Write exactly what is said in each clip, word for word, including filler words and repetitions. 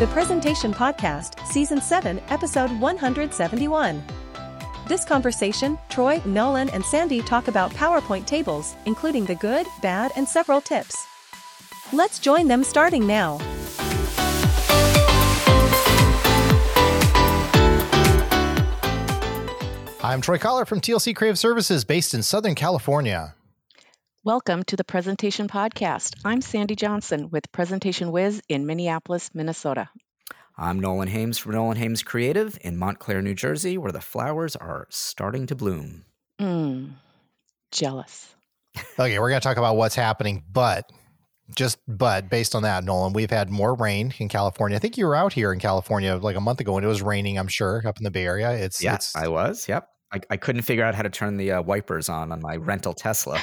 the Presentation Podcast, Season seven, Episode one hundred seventy-one. This conversation, Troy, Nolan, and Sandy talk about PowerPoint tables, including the good, bad, and several tips. Let's join them starting now. I'm Troy Collar from T L C Creative Services based in Southern California. Welcome to the Presentation Podcast. I'm Sandy Johnson with Presentation Wiz in Minneapolis, Minnesota. I'm Nolan Hames from Nolan Hames Creative in Montclair, New Jersey, where the flowers are starting to bloom. Mm, jealous. Okay, we're going to talk about what's happening, but just but based on that, Nolan, we've had more rain in California. I think you were out here in California like a month ago and it was raining, I'm sure, up in the Bay Area. It's Yeah, it's, I was. Yep. I, I couldn't figure out how to turn the uh, wipers on on my rental Tesla.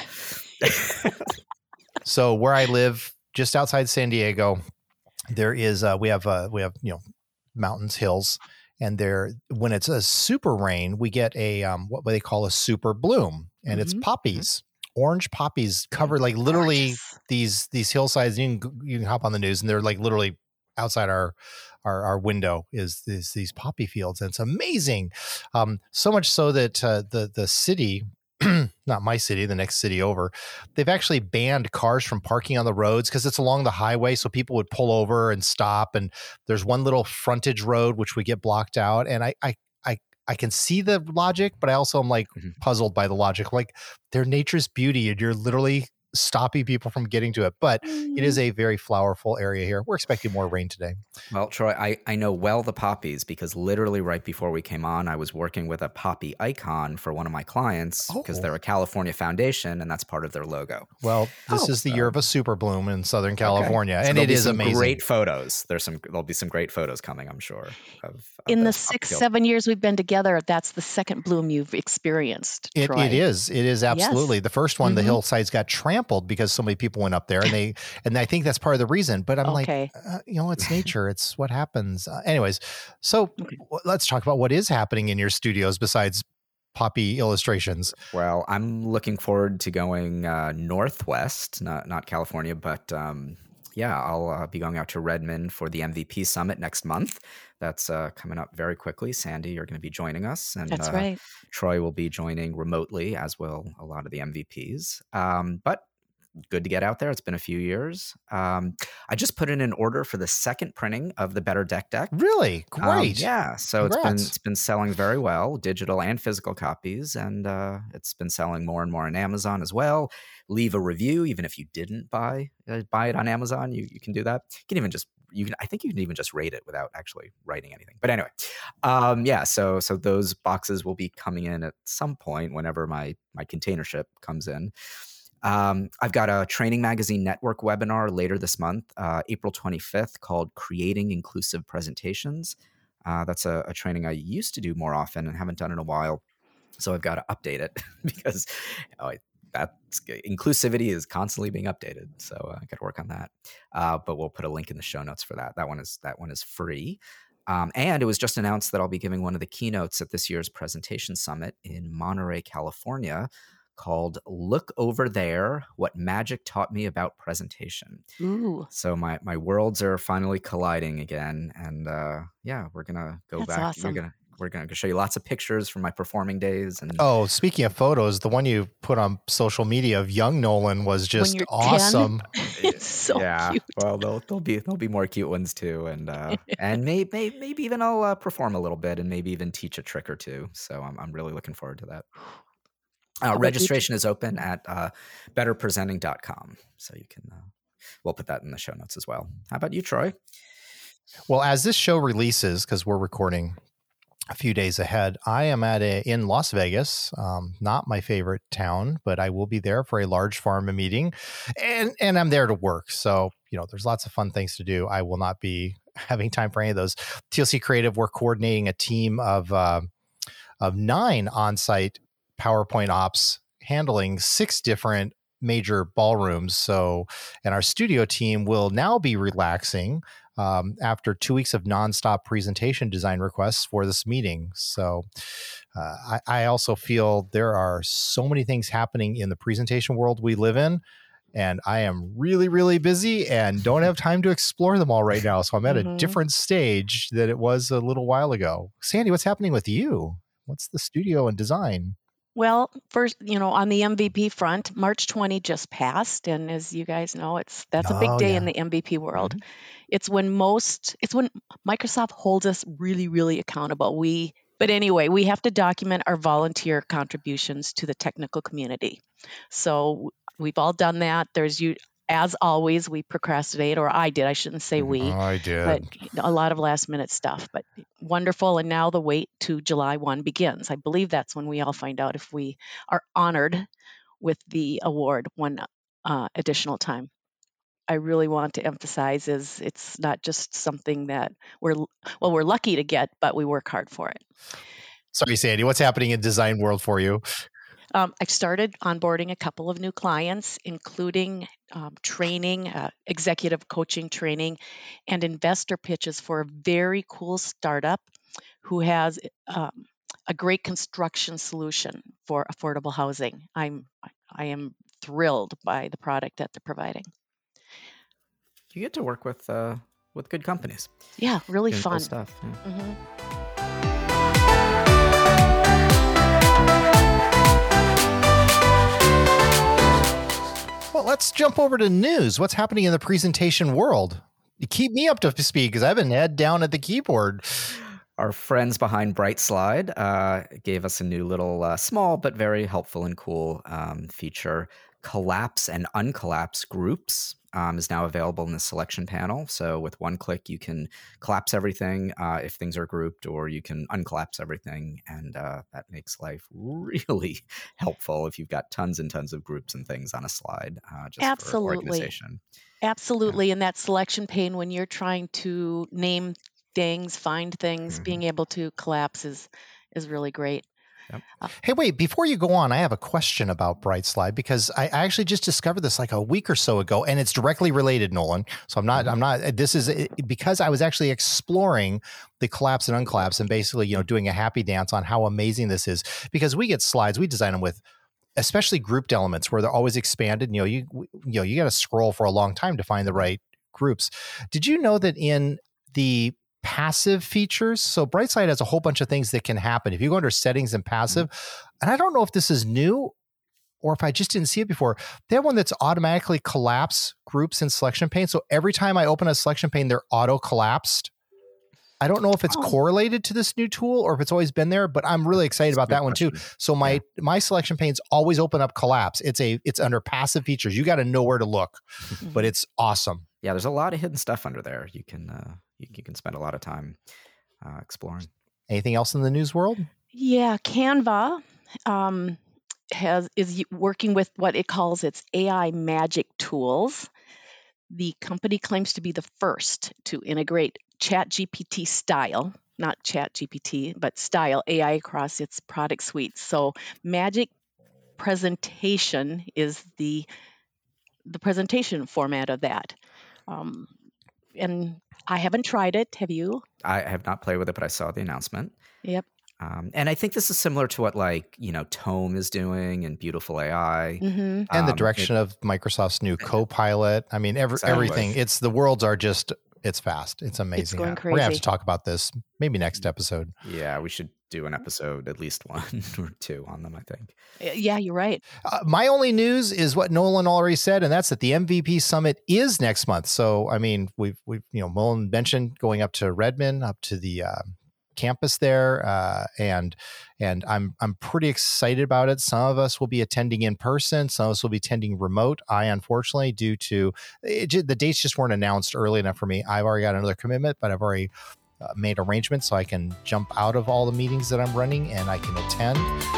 So where I live, just outside San Diego, there is uh, we have uh, we have you know mountains, hills, and there when it's a super rain, we get a um, what they call a super bloom, and Mhm. it's poppies, orange poppies covered like literally Gorgeous. these these hillsides. You can you can hop on the news, and they're like literally outside our. Our, our window is, is these poppy fields, and it's amazing. Um, so much so that uh, the the city, not my city, the next city over, they've actually banned cars from parking on the roads because it's along the highway. So people would pull over and stop. And there's one little frontage road which would get blocked out. And I I I, I can see the logic, but I also am like Mhm. puzzled by the logic. Like they're nature's beauty, and you're literally stopping people from getting to it. But it is a very flowerful area here. We're expecting more rain today. Well, Troy, I, I know well the poppies because literally right before we came on, I was working with a poppy icon for one of my clients because Oh. they're a California foundation and that's part of their logo. Well, this Oh. is the year of a super bloom in Southern California, So and there'll it be is some amazing. Great photos. There's some. There'll be some great photos coming, I'm sure. Of, of In the those six, poppy fields. seven years we've been together, that's the second bloom you've experienced, It, Troy. it is. It is absolutely the first one. The Mhm. hillsides got trampled because so many people went up there, and they and I think that's part of the reason. But I'm Okay. like, uh, you know, it's nature. It's what happens. Uh, anyways, so Okay. w- let's talk about what is happening in your studios besides poppy illustrations. Well, I'm looking forward to going uh, northwest, not not California, but um, yeah, I'll uh, be going out to Redmond for the M V P Summit next month. That's uh, coming up very quickly. Sandy, you're going to be joining us, and That's uh, right. Troy will be joining remotely, as will a lot of the M V Ps. Um, but good to get out there. It's been a few years. Um, I just put in an order for the second printing of the Better Deck deck. Really Um, great. yeah, so it's been Congrats. it's been selling very well, digital and physical copies, and uh, it's been selling more and more on Amazon as well. Leave a review, even if you didn't buy uh, buy it on Amazon. You you can do that. You can even just you can. I think you can even just rate it without actually writing anything. But anyway, um, yeah. So so those boxes will be coming in at some point whenever my my container ship comes in. Um, I've got a Training Magazine Network webinar later this month, uh, April twenty-fifth, called Creating Inclusive Presentations. Uh, that's a, a training I used to do more often and haven't done in a while. So I've got to update it because oh, I, that's inclusivity is constantly being updated. So uh, I got to work on that. Uh, but we'll put a link in the show notes for that. That one is that one is free. Um, and it was just announced that I'll be giving one of the keynotes at this year's Presentation Summit in Monterey, California, called Look Over There, What Magic Taught Me About Presentation. Ooh, So my my worlds are finally colliding again. And uh, yeah, we're going to go That's back. awesome. We're going to we're going to show you lots of pictures from my performing days. And Oh, speaking of photos, the one you put on social media of young Nolan was just you're ten? awesome. it's so yeah, cute. well, there'll, there'll be there'll be more cute ones too, and uh, and maybe maybe maybe even I'll uh, perform a little bit and maybe even teach a trick or two. So I'm I'm really looking forward to that. Uh, about you, registration is open at uh, better presenting dot com, so you can. Uh, we'll put that in the show notes as well. How about you, Troy? Well, as this show releases, because we're recording a few days ahead, I am at a in Las Vegas, um, not my favorite town, but I will be there for a large pharma meeting, and and I'm there to work. So you know, there's lots of fun things to do. I will not be having time for any of those. T L C Creative, we're coordinating a team of uh, of nine on-site PowerPoint ops handling six different major ballrooms. So, and our studio team will now be relaxing um, after two weeks of nonstop presentation design requests for this meeting. So uh, I, I also feel there are so many things happening in the presentation world we live in. and I am really, really busy and don't have time to explore them all right now. So I'm at Mhm. a different stage than it was a little while ago. Sandy, what's happening with you? What's the studio and design? Well, first, you know, on the M V P front, March twentieth just passed, and as you guys know, it's that's a big Oh, day yeah. in the M V P world. Mhm. It's when most, it's when Microsoft holds us really, really accountable. We, but anyway, we have to document our volunteer contributions to the technical community. So we've all done that. There's you, as always, we procrastinate, or I did. I shouldn't say Mhm. we, I but did. a lot of last minute stuff. But wonderful, and now the wait to July first begins. I believe that's when we all find out if we are honored with the award one uh, additional time. I really want to emphasize is it's not just something that we're well we're lucky to get, but we work hard for it. Sorry, Sandy, what's happening in design world for you? Um, I started onboarding a couple of new clients, including um, training, uh, executive coaching training, and investor pitches for a very cool startup who has um, a great construction solution for affordable housing. I'm I am thrilled by the product that they're providing. You get to work with uh, with good companies. Yeah, really Doing cool fun. stuff. Yeah. hmm Well, let's jump over to news. What's happening in the presentation world? You keep me up to speed because I've been head down at the keyboard. Our friends behind BrightSlide uh, gave us a new little uh, small but very helpful and cool um, feature. Collapse and uncollapse groups um, is now available in the selection panel. So with one click, you can collapse everything uh, if things are grouped, or you can uncollapse everything. And uh, that makes life really helpful if you've got tons and tons of groups and things on a slide uh, just for Absolutely. organization. Absolutely. In that selection pane, when you're trying to name things, find things, Mhm. being able to collapse is is really great. Yep. Uh, Hey, wait, before you go on, I have a question about BrightSlide because I I actually just discovered this like a week or so ago, and it's directly related, Nolan. So I'm not, Mhm. I'm not, this is it- because I was actually exploring the collapse and uncollapse and basically, you know, doing a happy dance on how amazing this is because we get slides, we design them with especially grouped elements where they're always expanded. You know, you, you know, you got to scroll for a long time to find the right groups. Did you know that in the passive features, so BrightSlide has a whole bunch of things that can happen if you go under settings and passive, and I don't know if this is new or if I just didn't see it before. They have one that's automatically collapse groups in selection pane. So every time I open a selection pane, they're auto collapsed. I don't know if it's Oh. correlated to this new tool or if it's always been there, but I'm really excited That's a about good that one too. question. So my Yeah. my selection panes always open up collapse. It's a it's under passive features. You got to know where to look, but mhm. it's awesome. Yeah, there's a lot of hidden stuff under there. You can uh, you, you can spend a lot of time uh, exploring. Anything else in the news world? Yeah, Canva um, has is y- working with what it calls its A I magic tools. The company claims to be the first to integrate ChatGPT style, not ChatGPT, but style A I across its product suite. So Magic Presentation is the the presentation format of that. Um, and I haven't tried it. Have you? I have not played with it, but I saw the announcement. Yep. Um, and I think this is similar to what like, you know, Tome is doing and Beautiful A I. hmm And the Um, it- direction of Microsoft's new Copilot. I mean, every, Exactly. everything. It's the worlds are just. It's fast. It's amazing. going We're gonna have crazy. to talk about this maybe next episode. Yeah, we should do an episode, at least one or two on them, I think. Yeah, you're right. Uh, my only news is what Nolan already said, and that's that the M V P Summit is next month. So, I mean, we've we've you know, Nolan mentioned going up to Redmond, up to the uh, campus there, uh, and and I'm I'm pretty excited about it. Some of us will be attending in person, some of us will be attending remote. I unfortunately, due to it, ju- the dates just weren't announced early enough for me. I've already got another commitment, but I've already uh, made arrangements so I can jump out of all the meetings that I'm running and I can attend.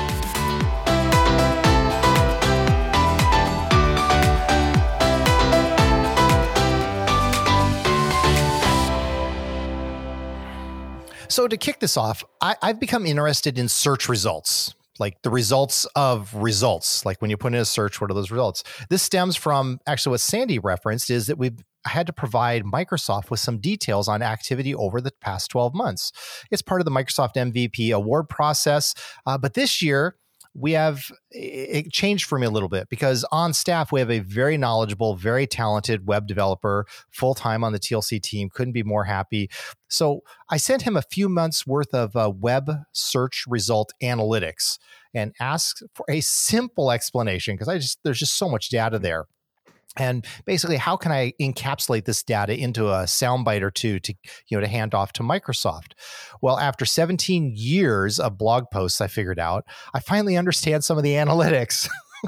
So to kick this off, I, I've become interested in search results, like the results of results. Like when you put in a search, what are those results? This stems from actually what Sandy referenced is that we've had to provide Microsoft with some details on activity over the past twelve months. It's part of the Microsoft M V P award process. Uh, but this year, we have, it changed for me a little bit because on staff, we have a very knowledgeable, very talented web developer full-time on the T L C team. Couldn't be more happy. So I sent him a few months worth of uh, web search result analytics and asked for a simple explanation because I just, there's just so much data there. And basically, how can I encapsulate this data into a soundbite or two to, you know, to hand off to Microsoft? Well, after seventeen years of blog posts, I figured out I finally understand some of the analytics.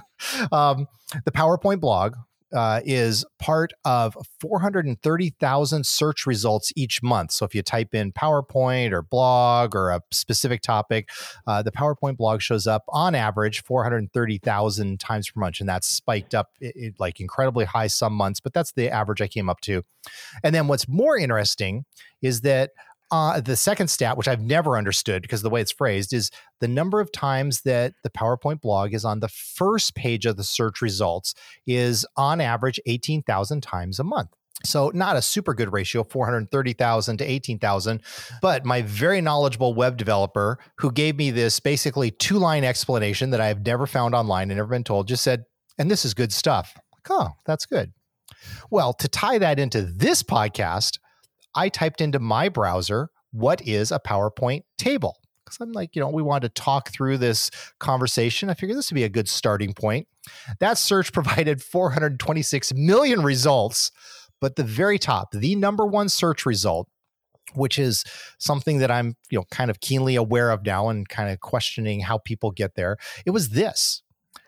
um, the PowerPoint blog uh, is part of four hundred thirty thousand search results each month. So if you type in PowerPoint or blog or a specific topic, uh, the PowerPoint blog shows up on average four hundred thirty thousand times per month. And that's spiked up it, it, like incredibly high some months, but that's the average I came up to. And then what's more interesting is that Uh, the second stat, which I've never understood because of the way it's phrased, is the number of times that the PowerPoint blog is on the first page of the search results is on average eighteen thousand times a month. So not a super good ratio, four hundred thirty thousand to eighteen thousand, but my very knowledgeable web developer who gave me this basically two-line explanation that I have never found online and never been told just said, and this is good stuff. Like, oh, that's good. Well, to tie that into this podcast, I typed into my browser, what is a PowerPoint table? Because I'm like, you know, we wanted to talk through this conversation. I figured this would be a good starting point. That search provided four hundred twenty-six million results, but the very top, the number one search result, which is something that I'm, you know, kind of keenly aware of now and kind of questioning how people get there. It was this.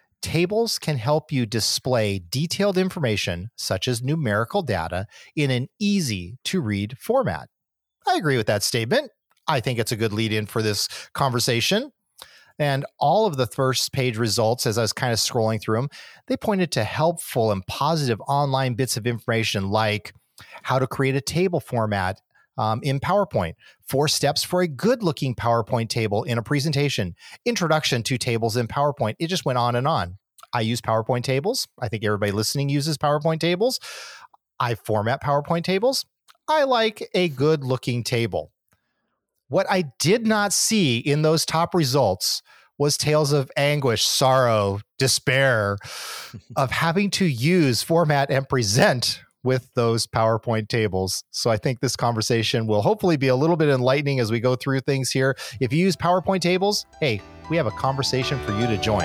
Tables can help you display detailed information, such as numerical data, in an easy-to-read format. I agree with that statement. I think it's a good lead-in for this conversation. And all of the first page results, as I was kind of scrolling through them, they pointed to helpful and positive online bits of information like how to create a table format Um, in PowerPoint, four steps for a good-looking PowerPoint table in a presentation, introduction to tables in PowerPoint. It just went on and on. I use PowerPoint tables. I think everybody listening uses PowerPoint tables. I format PowerPoint tables. I like a good-looking table. What I did not see in those top results was tales of anguish, sorrow, despair of having to use, format, and present with those PowerPoint tables. So I think this conversation will hopefully be a little bit enlightening as we go through things here. If you use PowerPoint tables, hey, we have a conversation for you to join.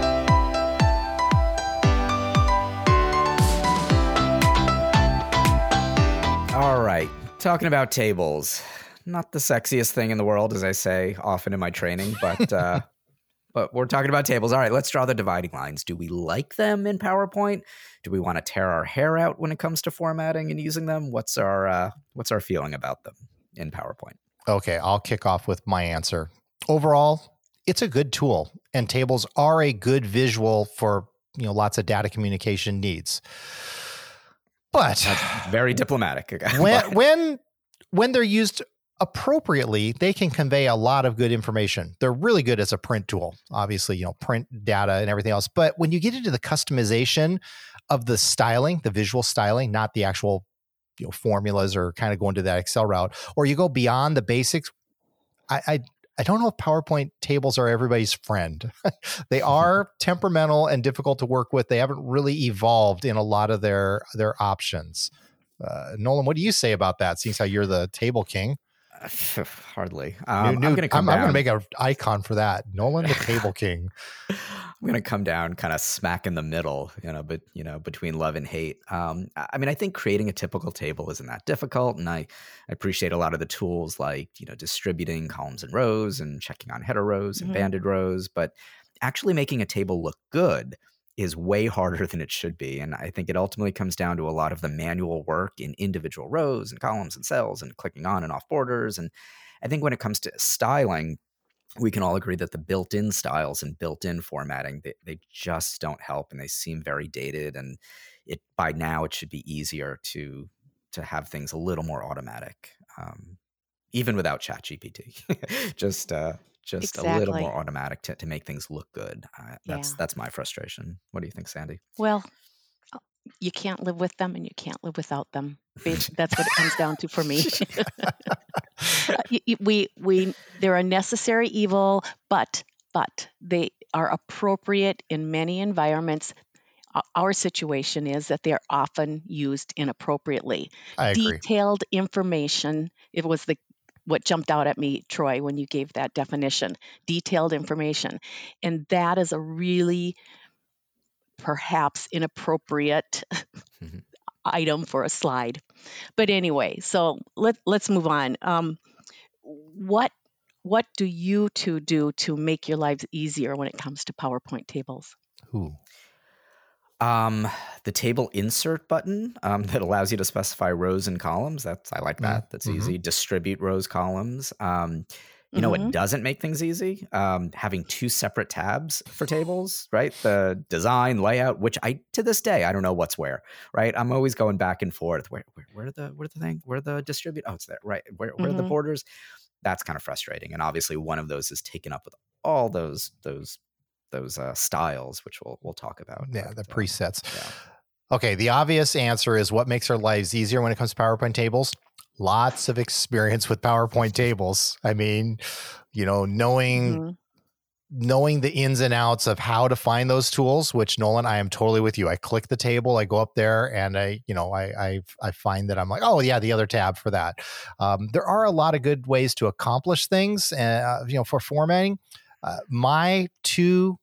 All right, talking about tables. Not the sexiest thing in the world, as I say often in my training, but uh, but we're talking about tables. All right, let's draw the dividing lines. Do we like them in PowerPoint? Do we want to tear our hair out when it comes to formatting and using them? What's our uh, what's our feeling about them in PowerPoint? Okay, I'll kick off with my answer. Overall, it's a good tool, and tables are a good visual for, you know, lots of data communication needs. But that's very diplomatic. when when when they're used appropriately, they can convey a lot of good information. They're really good as a print tool, obviously, you know, print data and everything else. But when you get into the customization of the styling, the visual styling, not the actual, you know, formulas or kind of go into that Excel route, or you go beyond the basics, I, I, I don't know if PowerPoint tables are everybody's friend. They are temperamental and difficult to work with. They haven't really evolved in a lot of their, their options. Uh, Nolan, what do you say about that? Seeing how you're the table king. Hardly. Um, new, new, I'm going to come I'm, down. I'm going to make an icon for that. Nolan, the table king. I'm going to come down kind of smack in the middle, you know, but, you know, between love and hate. Um, I mean, I think creating a typical table isn't that difficult. And I, I appreciate a lot of the tools like, you know, distributing columns and rows and checking on header rows and Mhm. banded rows. But actually making a table look good is way harder than it should be. And I think it ultimately comes down to a lot of the manual work in individual rows and columns and cells and clicking on and off borders. And I think when it comes to styling, we can all agree that the built-in styles and built-in formatting, they, they just don't help and they seem very dated. And it by now it should be easier to to have things a little more automatic, um, even without ChatGPT. just uh, just a little Exactly. more automatic to, to make things look good. Uh, that's Yeah. that's my frustration. What do you think, Sandy? Well, you can't live with them and you can't live without them. Bas- That's what it comes down to for me. Uh, y- y- we we they're a necessary evil, but but they are appropriate in many environments. O- Our situation is that they're often used inappropriately. I agree. Detailed information, it was the what jumped out at me, Troy, when you gave that definition. Detailed information. And that is a really perhaps inappropriate Mhm. item for a slide. But anyway, so let, let's move on. Um, what what do you two do to make your lives easier when it comes to PowerPoint tables? Ooh. Um, the table insert button um, that allows you to specify rows and columns. That's I like that. That's Mhm. easy. Distribute rows, columns. Um, you know Mhm. what doesn't make things easy? Um, having two separate tabs for tables, right? The design, layout, which I to this day I don't know what's where, right? I'm always going back and forth. Where where, where are the where are the thing? Where are the distribute? Oh, it's there, right? Where where are the Mhm. borders? That's kind of frustrating. And obviously, one of those is taken up with all those those those uh, styles, which we'll we'll talk about. Yeah, the but, uh, presets. yeah. Okay, the obvious answer is what makes our lives easier when it comes to PowerPoint tables? Lots of experience with PowerPoint tables. I mean, you know, knowing Mhm. knowing the ins and outs of how to find those tools, which Nolan, I am totally with you. I click the table, I go up there and I, you know, I I, I find that I'm like, oh yeah, the other tab for that. Um, there are a lot of good ways to accomplish things, uh, you know, for formatting. Uh, my two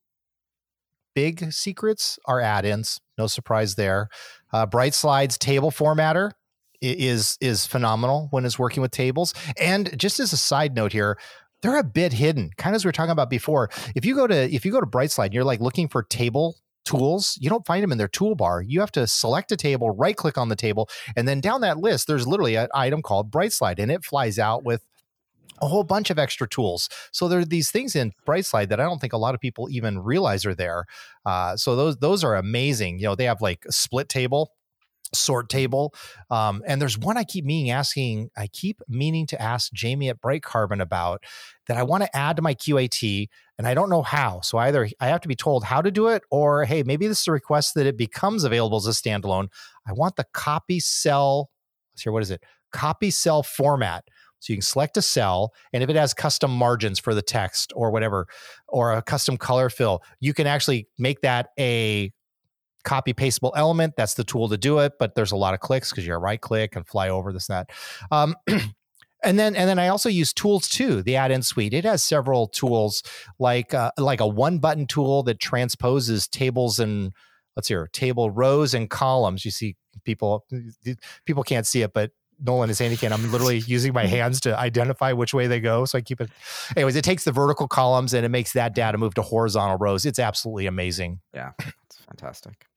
big secrets are add-ins. No surprise there. Uh, Bright Slides table formatter is is phenomenal when it's working with tables. And just as a side note here, they're a bit hidden, kind of as we were talking about before. If you go to if you go to Bright Slide and you're like looking for table tools, you don't find them in their toolbar. You have to select a table, right click on the table, and then down that list, there's literally an item called Bright Slide, and it flies out with a whole bunch of extra tools. So there are these things in Bright Slide that I don't think a lot of people even realize are there. Uh, so those those are amazing. You know, they have like a split table, sort table, um, and there's one I keep meaning asking. I keep meaning to ask Jamie at Bright Carbon about that. I want to add to my Q A T, and I don't know how. So either I have to be told how to do it, or hey, maybe this is a request that it becomes available as a standalone. I want the copy cell. Let's hear what is it? Copy cell format. So you can select a cell, and if it has custom margins for the text or whatever, or a custom color fill, you can actually make that a copy pastable element. That's the tool to do it, but there's a lot of clicks because you're right click and fly over this and that. Um, and then and then I also use tools too. The add-in suite, it has several tools like uh, like a one button tool that transposes tables and let's hear table rows and columns. You see people people can't see it, but Nolan is handy can. I'm literally using my hands to identify which way they go. So I keep it. Anyways, it takes the vertical columns and it makes that data move to horizontal rows. It's absolutely amazing. Yeah, it's fantastic.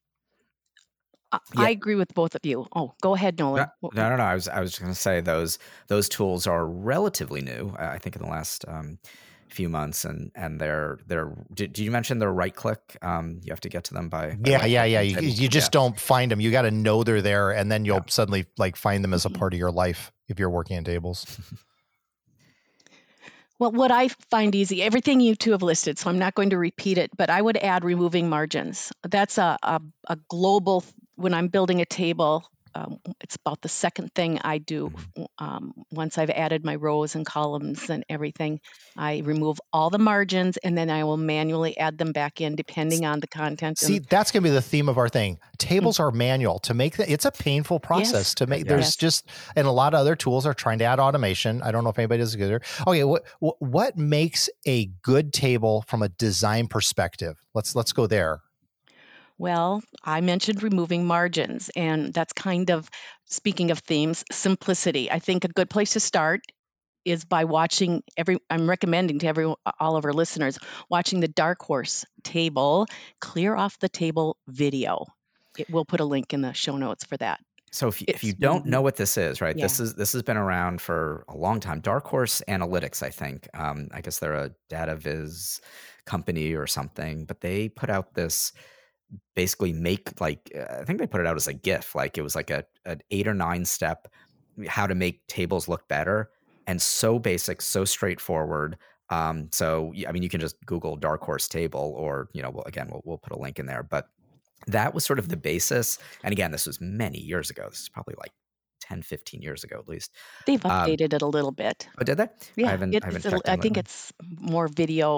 I, Yeah. I agree with both of you. Oh, go ahead, Nolan. No, no, no, no. I was, I was just going to say those, those tools are relatively new. uh, I think in the last um, few months, and and they're they're. Did, did you mention they're right click? Um, you have to get to them by. by Yeah, right yeah, click yeah. on You, tables. you just Yeah. don't find them. You got to know they're there, and then you'll Yeah. suddenly like find them as a Mhm. part of your life if you're working in tables. Well, what I find easy, everything you two have listed, so I'm not going to repeat it, but I would add removing margins. That's a, a, a global, when I'm building a table, um, it's about the second thing I do. Um, once I've added my rows and columns and everything, I remove all the margins and then I will manually add them back in depending on the content. See, and, that's going to be the theme of our thing. Tables are manual to make that. It's a painful process Yes. to make. Yeah. There's Yes. just, and a lot of other tools are trying to add automation. I don't know if anybody does it good. Okay. What, what, what makes a good table from a design perspective? Let's, let's go there. Well, I mentioned removing margins, and that's kind of, speaking of themes, simplicity. I think a good place to start is by watching every, I'm recommending to every, all of our listeners, watching the Dark Horse table, clear off the table video. It, we'll put a link in the show notes for that. So if you, if you It's don't really- know what this is, right? This Yeah. is this has been around for a long time. Dark Horse Analytics, I think. Um, I guess they're a data viz company or something, but they put out this basically make like uh, I think they put it out as a GIF. Like it was like a an eight or nine step how to make tables look better, and so basic, so straightforward. Um, so I mean, you can just Google Dark Horse table, or you know, well, again, we'll we'll put a link in there, but. That was sort of the basis. And again, this was many years ago. This is probably like ten, fifteen years ago at least. They've Um, updated it a little bit. Oh, did they? Yeah, I haven't, it- I haven't it's a- checked I in think lately. it's more video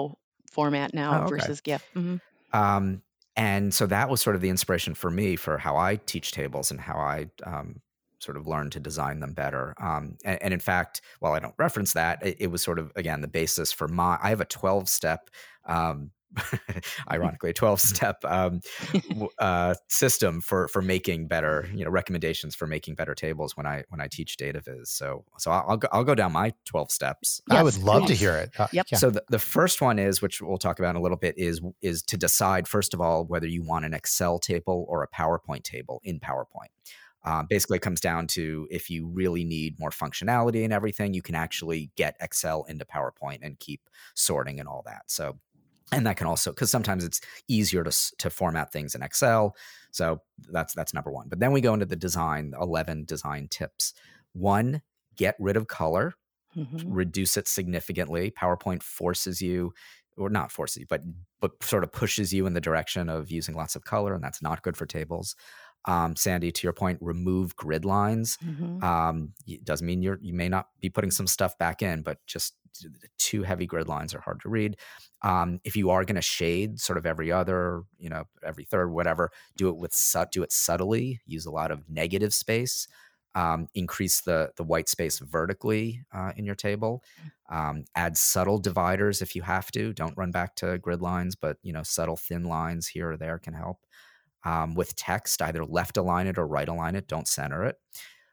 format now Oh, okay. versus GIF. Mhm. Um, and so that was sort of the inspiration for me for how I teach tables and how I um, sort of learned to design them better. Um, and, and in fact, while I don't reference that, it, it was sort of, again, the basis for my, I have a twelve step, um, ironically, a twelve step um, w- uh, system for for making better, you know, recommendations for making better tables when I when I teach data viz. So so I'll I'll go, I'll go down my twelve steps. I would Yes, love to please. hear it. Uh, Yep. yeah. So the, the first one is, which we'll talk about in a little bit, is is to decide first of all whether you want an Excel table or a PowerPoint table in PowerPoint. Um, basically, it comes down to if you really need more functionality and everything, you can actually get Excel into PowerPoint and keep sorting and all that. So, and that can also, because sometimes it's easier to s- to format things in Excel. So that's that's number one. But then we go into the design, eleven design tips. One, get rid of color. Mhm. Reduce it significantly. PowerPoint forces you, or not forces you, but but sort of pushes you in the direction of using lots of color, and that's not good for tables. Um, Sandy, to your point, remove grid lines. Mhm. Um, it doesn't mean you're you may not be putting some stuff back in, but just too heavy grid lines are hard to read. Um, if you are going to shade sort of every other, you know, every third, whatever, do it with su- do it subtly. Use a lot of negative space. Um, increase the the white space vertically uh, in your table. Um, add subtle dividers if you have to. Don't run back to grid lines, but you know, subtle thin lines here or there can help. Um, with text, either left align it or right align it. Don't center it.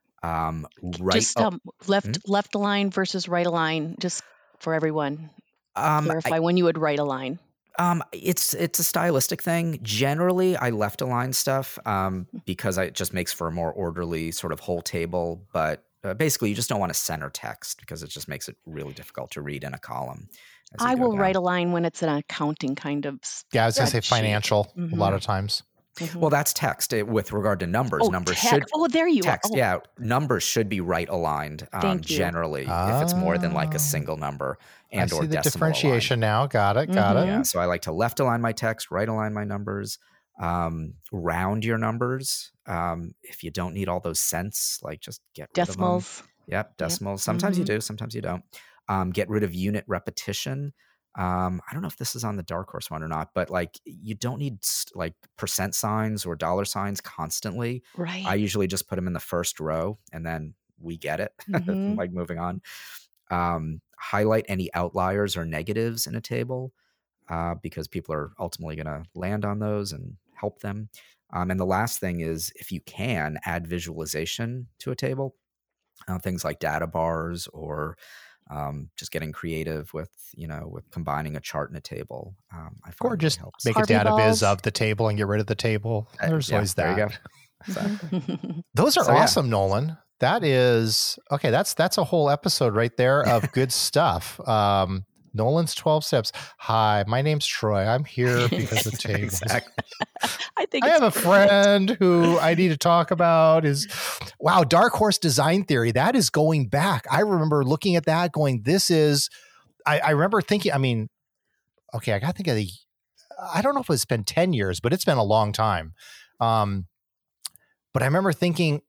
Um, right. Just Oh, um, left mhm. left align versus right align, just for everyone. um, I, Clarify when you would right align. Um, it's it's a stylistic thing. Generally, I left align stuff um, because I, it just makes for a more orderly sort of whole table. But uh, basically, you just don't want to center text because it just makes it really difficult to read in a column as you I go will down. right align when it's an accounting kind of Yeah, I was going to say spreadsheet. financial a lot Mhm. of times. Mhm. Well, that's text it, with regard to numbers. Oh, numbers tech. should Oh, there you text. are. Oh, Yeah, numbers should be right aligned. Um, thank you. generally, if it's more than like a Ah, single number I and see or the decimal aligned. differentiation now. Got it. Got Mhm. it. Yeah, so I like to left align my text, right align my numbers, um, round your numbers. Um, if you don't need all those cents, like just get rid of them. Decimals. Yep, Yep. decimals. Sometimes you Mhm. do, sometimes you don't. Um, get rid of unit repetition. Um, I don't know if this is on the Dark Horse one or not, but like you don't need st- like percent signs or dollar signs constantly. I Right. usually just put them in the first row and then we get it. Mhm. Like moving on. Um, highlight any outliers or negatives in a table uh, because people are ultimately going to land on those and help them. Um, and the last thing is, if you can, add visualization to a table, uh, things like data bars or um, just getting creative with, you know, with combining a chart and a table. Um, I find Or really just helps. make a Harvey data viz balls. of the table and get rid of the table. Uh, There's yeah, always there you that. go. Exactly. Mhm. Those are So yeah, awesome, Nolan. That is okay. That's that's a whole episode right there of good stuff. Um, Nolan's twelve steps. Hi, my name's Troy. I'm here because of tables. exactly. I think I it's have a perfect. friend who I need to talk about is wow, Dark Horse Design Theory. That is going back. I remember looking at that going, this is I, I remember thinking, I mean, okay, I gotta think of the I don't know if it's been ten years, but it's been a long time. Um, but I remember thinking,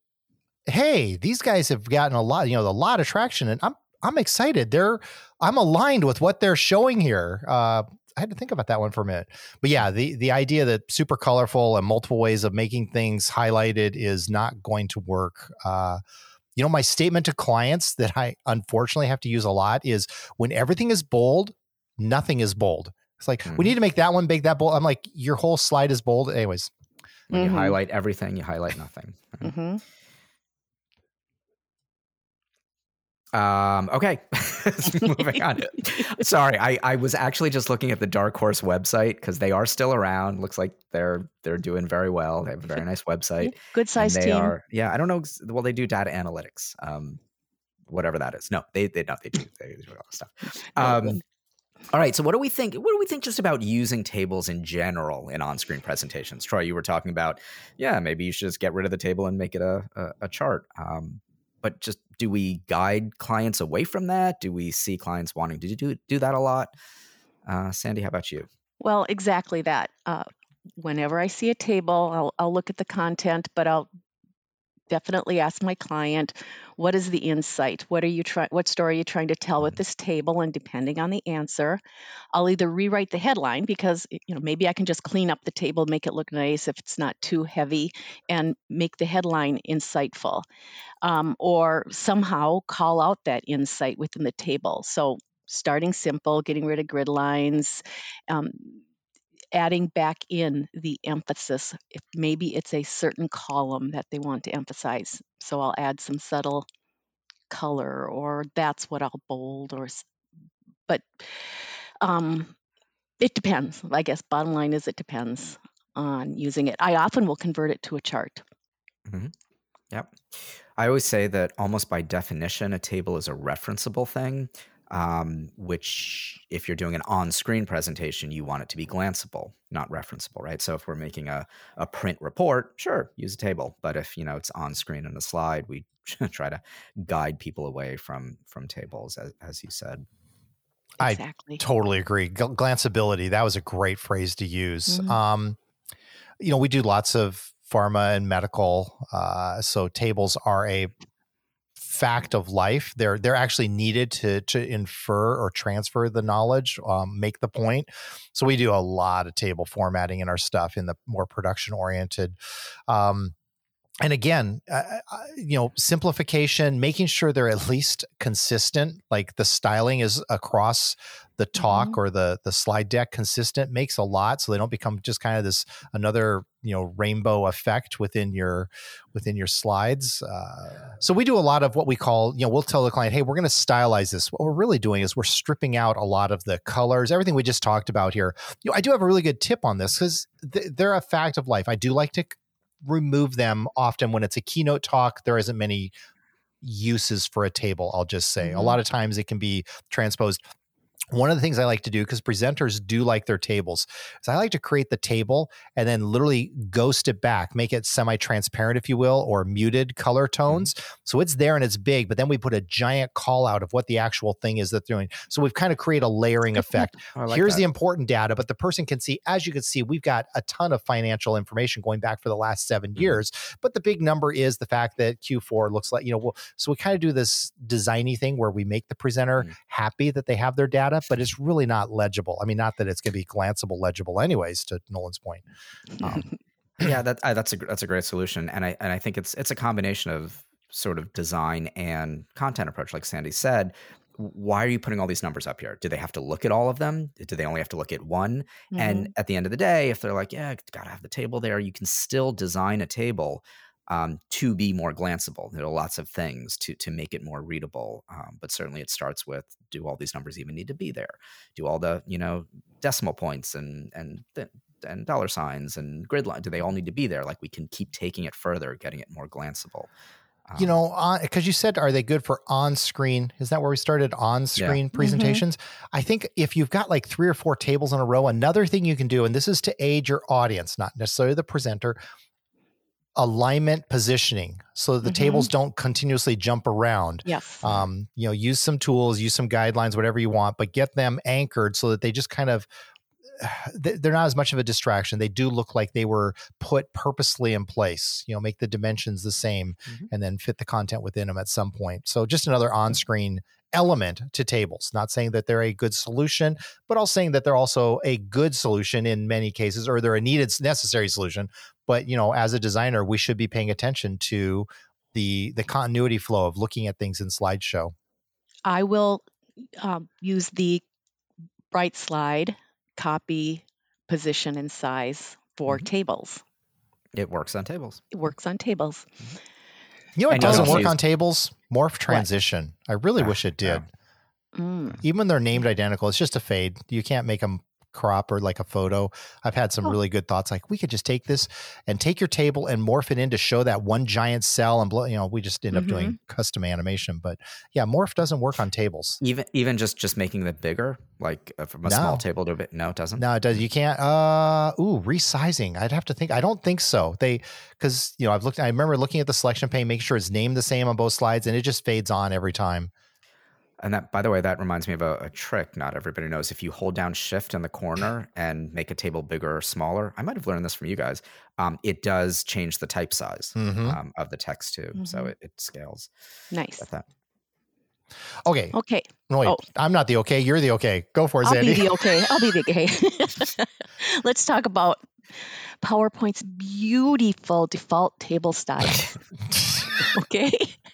hey, these guys have gotten a lot, you know, a lot of traction, and I'm I'm excited. They're I'm aligned with what they're showing here. Uh, I had to think about that one for a minute, but yeah, the the idea that super colorful and multiple ways of making things highlighted is not going to work. Uh, you know, my statement to clients that I unfortunately have to use a lot is when everything is bold, nothing is bold. It's like, we Mhm. need to make that one big, that bold. I'm like, your whole slide is bold. Anyways, When you Mhm. highlight everything, you highlight nothing. Right? Mhm. Um, okay, moving on. Sorry, I, I was actually just looking at the Dark Horse website because they are still around. Looks like they're they're doing very well. They have a very nice Yeah, website, good and sized they team. are yeah. I don't know. ex- Well, they do data analytics, um, whatever that is. No, they they no they do they do all this stuff. No, Um, good. all right. So what do we think? What do we think just about using tables in general in on-screen presentations? Troy, you were talking about, yeah, maybe you should just get rid of the table and make it a a, a chart. Um, but just do we guide clients away from that? Do we see clients wanting to do do that a lot? Uh, Sandy, how about you? Well, exactly that. Uh, whenever I see a table, I'll I'll look at the content, but I'll definitely ask my client, what is the insight? What are you trying? What story are you trying to tell with this table? And depending on the answer, I'll either rewrite the headline because you know maybe I can just clean up the table, make it look nice if it's not too heavy, and make the headline insightful, um, or somehow call out that insight within the table. So starting simple, getting rid of grid lines. Um, adding back in the emphasis if maybe it's a certain column that they want to emphasize. So I'll add some subtle color, or that's what I'll bold, or but um, it depends. I guess bottom line is it depends on using it. I often will convert it to a chart. Mm-hmm. Yep. I always say that almost by definition, a table is a referenceable thing. Um, which if you're doing an on-screen presentation, you want it to be glanceable, not referenceable, right? So if we're making a, a print report, sure, use a table. But if, you know, it's on-screen in a slide, we try to guide people away from, from tables, as, as you said. Exactly. I totally agree. Gl- glanceability, that was a great phrase to use. Mm-hmm. Um, you know, we do lots of pharma and medical, uh, so tables are a fact of life. They're they're actually needed to to infer or transfer the knowledge, um, make the point. So we do a lot of table formatting in our stuff in the more production oriented. Um, and again, uh, you know, simplification, making sure they're at least consistent, like the styling is across the talk mm-hmm. or the the slide deck consistent, makes a lot, so they don't become just kind of this another, you know, rainbow effect within your within your slides. Uh, so we do a lot of what we call, you know, we'll tell the client, hey, we're going to stylize this. What we're really doing is we're stripping out a lot of the colors, everything we just talked about here. You know, I do have a really good tip on this because th- they're a fact of life. I do like to remove them often when it's a keynote talk. There isn't many uses for a table, I'll just say. Mm-hmm. A lot of times it can be transposed. One of the things I like to do, because presenters do like their tables, is I like to create the table and then literally ghost it back, make it semi-transparent, if you will, or muted color tones. Mm-hmm. So it's there and it's big, but then we put a giant call out of what the actual thing is that they're doing. So we've kind of created a layering effect. Like Here's that. The important data, but the person can see, as you can see, we've got a ton of financial information going back for the last seven mm-hmm. years. But the big number is the fact that Q four looks like, you know, we'll, so we kind of do this designy thing where we make the presenter mm-hmm. happy that they have their data, but it's really not legible. I mean, not that it's going to be glanceable, legible anyways, to Nolan's point. Um, yeah, that, I, that's a, that's a great solution. And I, and I think it's, it's a combination of sort of design and content approach. Like Sandy said, why are you putting all these numbers up here? Do they have to look at all of them? Do they only have to look at one? Mm-hmm. And at the end of the day, if they're like, yeah, got to have the table there, you can still design a table Um, to be more glanceable. There are lots of things to to make it more readable, um, but certainly it starts with, do all these numbers even need to be there? Do all the, you know, decimal points and and and dollar signs and grid line, do they all need to be there? Like, we can keep taking it further, getting it more glanceable. Um, you know, because you said, are they good for on-screen? Is that where we started? On-screen yeah. presentations? Mm-hmm. I think if you've got like three or four tables in a row, another thing you can do, and this is to aid your audience, not necessarily the presenter, alignment positioning, so that the mm-hmm. tables don't continuously jump around. Yes. Um, you know, use some tools, use some guidelines, whatever you want, but get them anchored so that they just kind of, they're not as much of a distraction. They do look like they were put purposely in place, you know, make the dimensions the same mm-hmm. and then fit the content within them at some point. So just another on-screen element to tables, not saying that they're a good solution, but also saying that they're also a good solution in many cases, or they're a needed, necessary solution. But, you know, as a designer, we should be paying attention to the the continuity flow of looking at things in slideshow. I will um, use the Bright Slide copy, position, and size for mm-hmm. tables. It works on tables. It works on tables. Mm-hmm. You know, it doesn't work on tables? Morph transition. What? I really oh, wish it did. Yeah. Mm. Even when they're named identical, it's just a fade. You can't make them crop or like a photo. I've had some oh. really good thoughts. Like, we could just take this and take your table and morph it in to show that one giant cell and blow, you know, we just end mm-hmm. up doing custom animation. But yeah, morph doesn't work on tables. Even even just just making it bigger, like uh, from a no. small table to a bit. No, it doesn't. No, it does. You can't. Uh, ooh, resizing. I'd have to think. I don't think so. They, because you know, I've looked. I remember looking at the selection pane, making sure it's named the same on both slides, and it just fades on every time. And that, by the way, that reminds me of a, a trick not everybody knows. If you hold down Shift in the corner and make a table bigger or smaller, I might have learned this from you guys. Um, it does change the type size Mm-hmm. um, of the text too, so Mhm. it, it scales Nice. with that. Okay. Okay. No, wait, Oh. I'm not the okay. You're the okay. Go for it, I'll Sandy. be the okay. I'll be the okay. Let's talk about PowerPoint's beautiful default table style. Okay.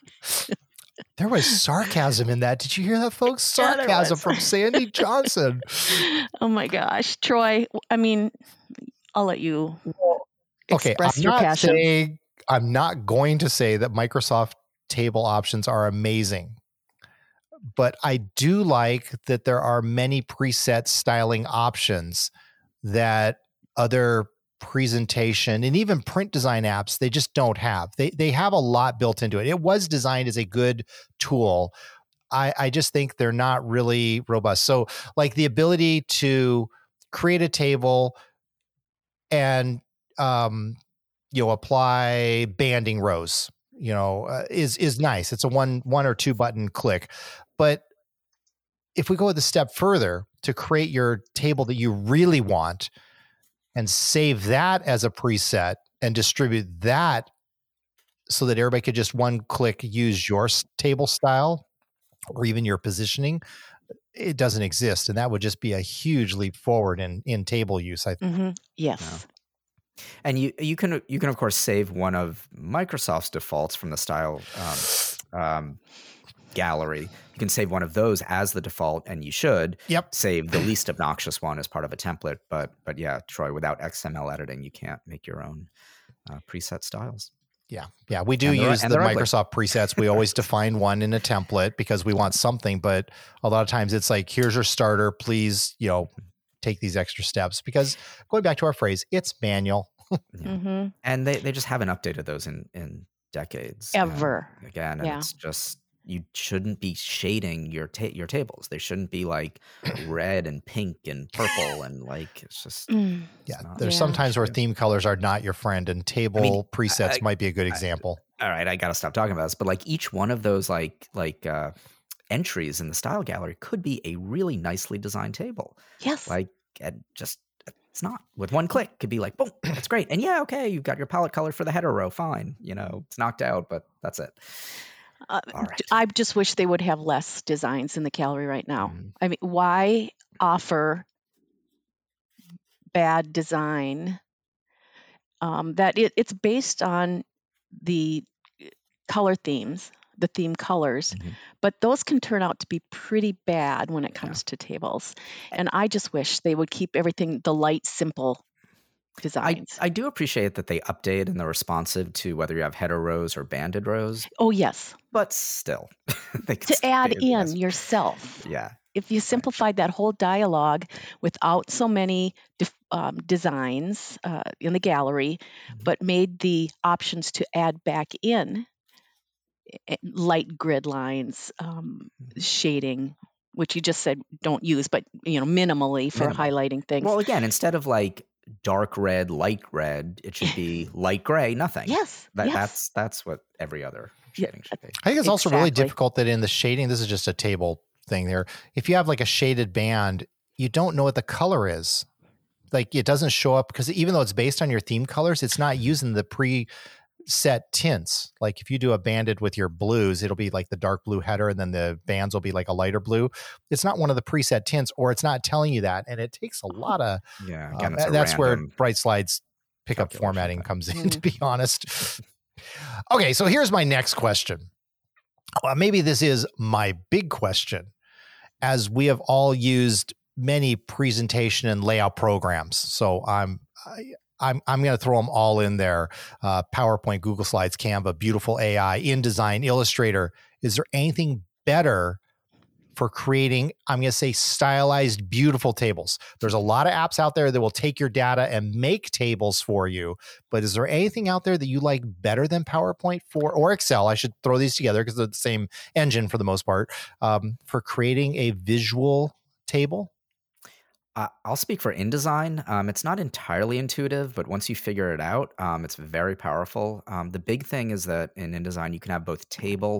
There was sarcasm in that. Did you hear that, folks? Yeah, there Sarcasm was. from Sandy Johnson. Oh my gosh, Troy. I mean, I'll let you Okay, express I'm your not passion. saying, I'm not going to say that Microsoft table options are amazing, but I do like that there are many preset styling options that other presentation and even print design apps, they just don't have. They they have a lot built into it. It was designed as a good tool. I, I just think they're not really robust. So like the ability to create a table and um, you know, apply banding rows, you know, uh, is is nice. It's a one one or two button click. But if we go a step further to create your table that you really want and save that as a preset and distribute that so that everybody could just one click use your s- table style or even your positioning, it doesn't exist. And that would just be a huge leap forward in, in table use. I hmm Yes. And you you can you can of course save one of Microsoft's defaults from the style um, um, gallery. You can save one of those as the default, and you should Yep. save the least obnoxious one as part of a template. But but yeah, Troy, without X M L editing, you can't make your own uh, preset styles. Yeah. Yeah. We do And they're- use and the they're ugly. Microsoft presets. We always define one in a template because we want something, but a lot of times it's like, here's your starter. Please, you know, take these extra steps, because going back to our phrase, it's manual. Yeah. hmm And they, they just haven't updated those in, in decades. And Ever. again, and Yeah. it's just, you shouldn't be shading your ta- your tables. They shouldn't be like red and pink and purple and like, it's just, Mm. Yeah. it's not- There's Yeah. sometimes where Yeah. theme colors are not your friend, and table I mean, presets I- might be a good I- example. all right, I got to stop talking about this, but like each one of those like like uh, entries in the style gallery could be a really nicely designed table. Yes. Like, and just it's not with one click could be like, boom, that's great. And yeah, okay, you've got your palette color for the header row, fine. You know, it's knocked out, but that's it. Uh, All right. I just wish they would have less designs in the gallery right now. Mhm. I mean, why offer bad design um, that it, it's based on the color themes, the theme colors, Mhm. but those can turn out to be pretty bad when it Yeah. comes to tables. And I just wish they would keep everything the light, simple I, designs. I do appreciate that they update and they're responsive to whether you have header rows or banded rows, oh, yes. but still, they could To still add be- be in nice. yourself. Yeah. If you simplified that whole dialogue without so many def- um, designs uh, in the gallery, Mhm. but made the options to add back in eh, light grid lines, um, Mhm. shading, which you just said don't use, but you know minimally for Minimal. highlighting things. Well, again, instead of like dark red, light red, it should be light gray, nothing. yes, That, yes, That's that's what every other Yeah, shading should be. I think it's also really Exactly. difficult that in the shading, this is just a table thing there. If you have like a shaded band, you don't know what the color is. Like it doesn't show up because even though it's based on your theme colors, it's not using the preset tints. Like if you do a banded with your blues, it'll be like the dark blue header and then the bands will be like a lighter blue. It's not one of the preset tints, or it's not telling you that. And it takes a lot of, Yeah, again, um, it's a that's where random Bright Slides pickup calculation formatting thing. comes in, Mm. to be honest. Okay, so here's my next question. Well, maybe this is my big question, as we have all used many presentation and layout programs. So I'm I, I'm I'm going to throw them all in there: uh, PowerPoint, Google Slides, Canva, Beautiful A I, InDesign, Illustrator. Is there anything better for creating, I'm going to say, stylized, beautiful tables? There's a lot of apps out there that will take your data and make tables for you. But is there anything out there that you like better than PowerPoint for, or Excel? I should throw these together because they're the same engine for the most part, um, for creating a visual table? Uh, I'll speak for InDesign. Um, it's not entirely intuitive, but once you figure it out, um, it's very powerful. Um, the big thing is that in InDesign, you can have both table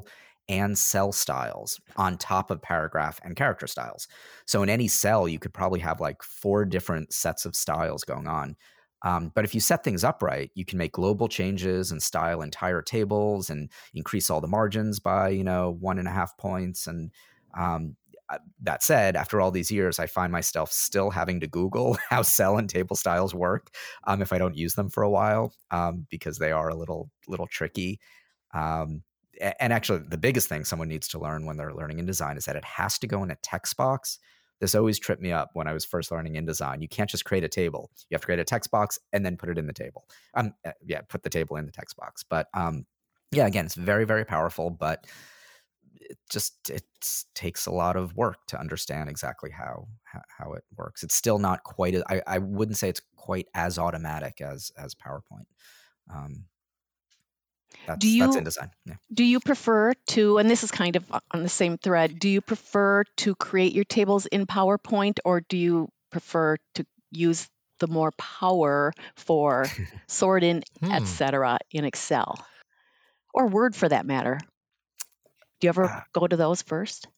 and cell styles on top of paragraph and character styles. So in any cell, you could probably have like four different sets of styles going on. Um, but if you set things up right, you can make global changes and style entire tables and increase all the margins by, you know, one and a half points. And um, that said, after all these years, I find myself still having to Google how cell and table styles work um, if I don't use them for a while, um, because they are a little little tricky. Um, and actually, the biggest thing someone needs to learn when they're learning InDesign is that it has to go in a text box. This always tripped me up when I was first learning InDesign. You can't just create a table. You have to create a text box and then put it in the table. Um, yeah, put the table in the text box. But um, yeah, again, it's very, very powerful, but it just it takes a lot of work to understand exactly how how, how it works. It's still not quite. A, I I wouldn't say it's quite as automatic as as PowerPoint. Um, that's do you, that's InDesign. Yeah. Do you prefer to, and this is kind of on the same thread, do you prefer to create your tables in PowerPoint, or do you prefer to use the more power for sorting, Hmm. et cetera, in Excel? Or Word for that matter? Do you ever Uh, go to those first?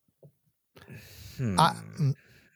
Hmm. Uh, n-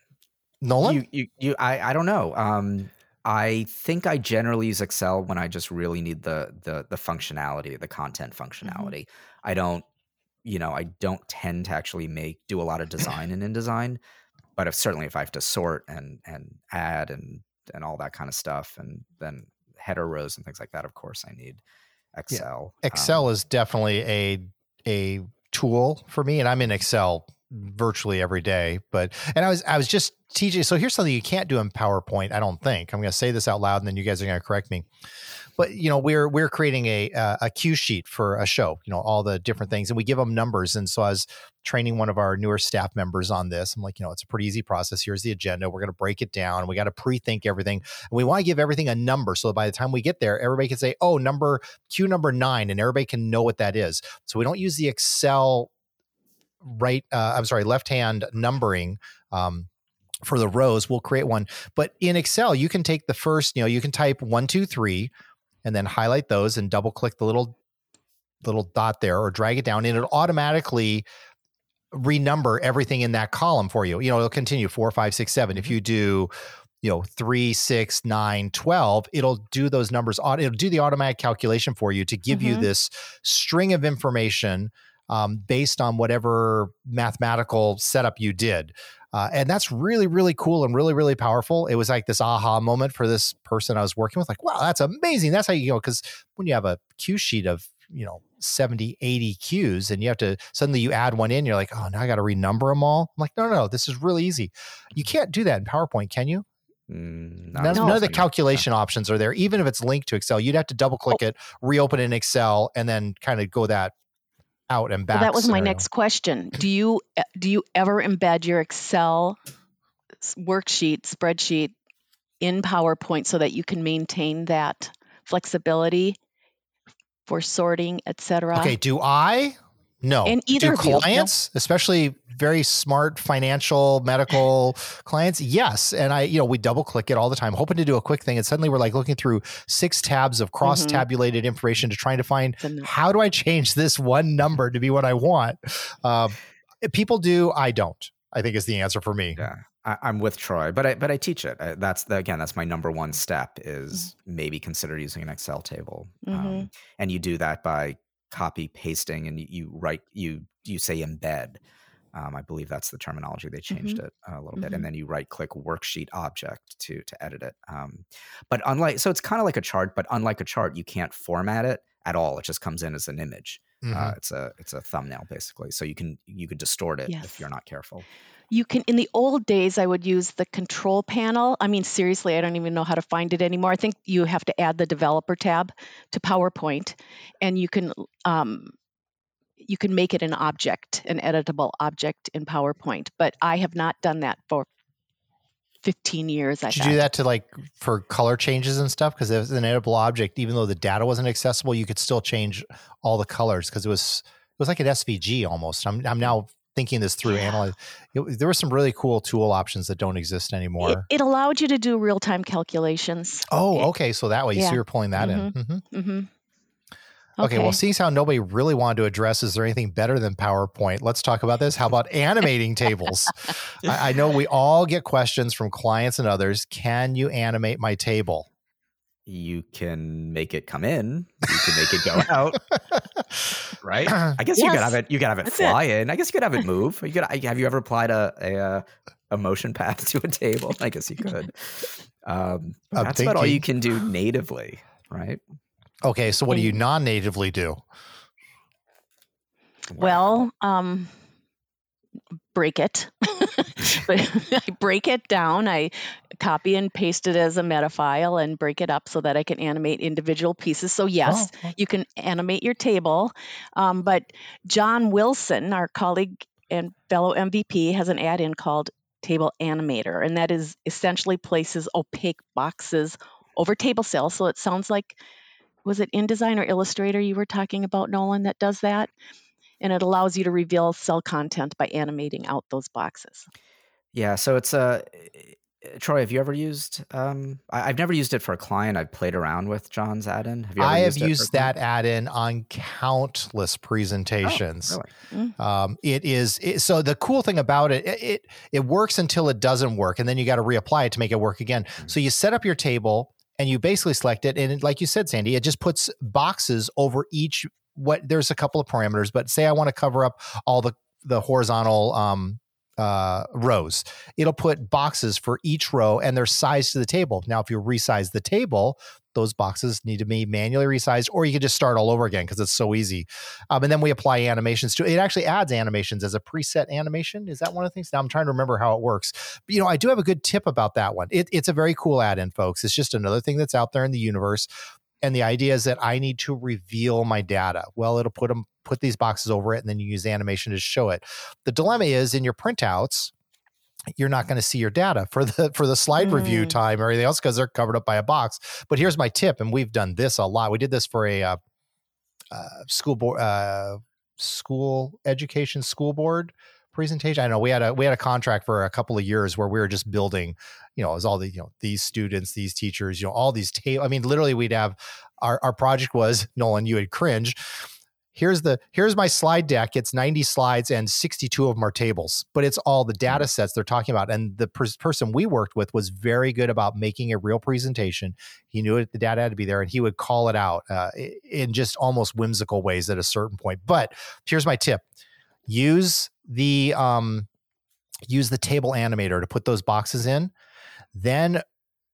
Nolan? You, you, you, I, I don't know. Um, I think I generally use Excel when I just really need the the the functionality, the content functionality. Mm-hmm. I don't, you know, I don't tend to actually make do a lot of design in InDesign, but if certainly if I have to sort and and add and and all that kind of stuff, and then header rows and things like that, of course, I need Excel. Yeah. Excel um, is definitely a a tool for me, and I'm in Excel virtually every day. But and I was I was just teaching. So here's something you can't do in PowerPoint. I don't think I'm going to say this out loud, and then you guys are going to correct me. But you know, we're we're creating a uh, a cue sheet for a show. You know, all the different things, and we give them numbers. And so I was training one of our newer staff members on this. I'm like, you know, it's a pretty easy process. Here's the agenda. We're going to break it down. We got to pre-think everything, and we want to give everything a number. So by the time we get there, everybody can say, "Oh, number cue number nine," and everybody can know what that is. So we don't use the Excel right. Uh, I'm sorry, left hand numbering. Um, for the rows, we'll create one. But in Excel, you can take the first, you know, you can type one, two, three, and then highlight those and double click the little little dot there or drag it down, and it'll automatically renumber everything in that column for you. You know, it'll continue four, five, six, seven. If you do, you know, three, six, nine, twelve, it'll do those numbers. It'll do the automatic calculation for you to give mm-hmm. you this string of information um, based on whatever mathematical setup you did. Uh, and that's really, really cool and really, really powerful. It was like this aha moment for this person I was working with. Like, wow, that's amazing. That's how you go. Because when you have a cue sheet of, you know, seventy, eighty cues, and you have to suddenly you add one in, you're like, oh, now I got to renumber them all. I'm like, no, no, no, this is really easy. You can't do that in PowerPoint, can you? Mm, none, none of the calculation yeah. options are there. Even if it's linked to Excel, you'd have to double click oh. it, reopen in Excel, and then kind of go that out and back. Well, that was scenario. my next question. Do you do you ever embed your Excel worksheet, spreadsheet in PowerPoint so that you can maintain that flexibility for sorting, et cetera? Okay, do I? No. And either do clients, no. especially very smart financial, medical clients, yes. And I, you know, we double click it all the time, hoping to do a quick thing. And suddenly we're like looking through six tabs of cross-tabulated mm-hmm. information to trying to find how do I change this one number to be what I want? Um, people do, I don't, I think is the answer for me. Yeah. I, I'm with Troy, but I, but I teach it. I, that's the, again, that's my number one step is maybe consider using an Excel table. Mm-hmm. Um, and you do that by copy pasting and you, you write, you, you say embed. Um, I believe that's the terminology. They changed mm-hmm. it a little bit. Mm-hmm. And then you right click worksheet object to, to edit it. Um, but unlike, so it's kind of like a chart, but unlike a chart, you can't format it at all. It just comes in as an image. Mm-hmm. Uh, it's a, it's a thumbnail basically. So you can, you could distort it yes. if you're not careful. You can, in the old days, I would use the control panel. I mean, seriously, I don't even know how to find it anymore. I think you have to add the developer tab to PowerPoint, and you can um, you can make it an object, an editable object in PowerPoint. But I have not done that for fifteen years. I Did you do that to like for color changes and stuff? Because it was an editable object, even though the data wasn't accessible, you could still change all the colors because it was it was like an S V G almost. I'm I'm now thinking this through, yeah. analyze. It, there were some really cool tool options that don't exist anymore. It, it allowed you to do real-time calculations. Oh, it, okay. So that way, yeah. so you're pulling that mm-hmm. in. Mm-hmm. Mm-hmm. Okay. Well, seeing how nobody really wanted to address, is there anything better than PowerPoint? Let's talk about this. How about animating tables? I, I know we all get questions from clients and others. Can you animate my table? You can make it come in. You can make it go out. Right? I guess Yes. you could have it. You could have it That's fly in. I guess you could have it move. You could. Have you ever applied a a, a motion path to a table? I guess you could. Um, I'm that's about all you thinking. can do natively, right? Okay. So what do you non-natively do? Well, um, break it. But I break it down. I copy and paste it as a meta file and break it up so that I can animate individual pieces. So yes, Oh, oh. you can animate your table. Um, but John Wilson, our colleague and fellow M V P, has an add-in called Table Animator, and that is essentially places opaque boxes over table cells. So it sounds like, was it InDesign or Illustrator you were talking about, Nolan, that does that? And it allows you to reveal cell content by animating out those boxes. Yeah. So it's a. Uh, Troy, have you ever used? Um, I, I've never used it for a client. I've played around with John's add-in. Have you ever I have used, it for a used client? that add-in on countless presentations. Oh, really? Mm. Um, it is it, so the cool thing about it, it, it, it works until it doesn't work, and then you got to reapply it to make it work again. Mhm. So you set up your table and you basically select it, and it, like you said, Sandy, it just puts boxes over each. What there's a couple of parameters, but say I want to cover up all the the horizontal um, uh, rows, it'll put boxes for each row and their size to the table. Now, if you resize the table, those boxes need to be manually resized, or you can just start all over again because it's so easy. Um, and then we apply animations to it. It actually adds animations as a preset animation. Is that one of the things? Now I'm trying to remember how it works. But, you know, I do have a good tip about that one. It, it's a very cool add-in, folks. It's just another thing that's out there in the universe. And the idea is that I need to reveal my data. Well, it'll put them, put these boxes over it, and then you use animation to show it. The dilemma is in your printouts, you're not going to see your data for the for the slide Mm. review time or anything else because they're covered up by a box. But here's my tip, and we've done this a lot. We did this for a uh, uh, school board, uh, school education school board presentation. I know we had a we had a contract for a couple of years where we were just building, you know, it was all the, you know, these students, these teachers, you know, all these tables. I mean, literally we'd have our, our project was, Nolan, you would cringe. Here's the, here's my slide deck. It's ninety slides and sixty-two of them are tables, but it's all the data sets they're talking about. And the per- person we worked with was very good about making a real presentation. He knew it, the data had to be there, and he would call it out uh, in just almost whimsical ways at a certain point. But here's my tip. Use the, um, use the table animator to put those boxes in. Then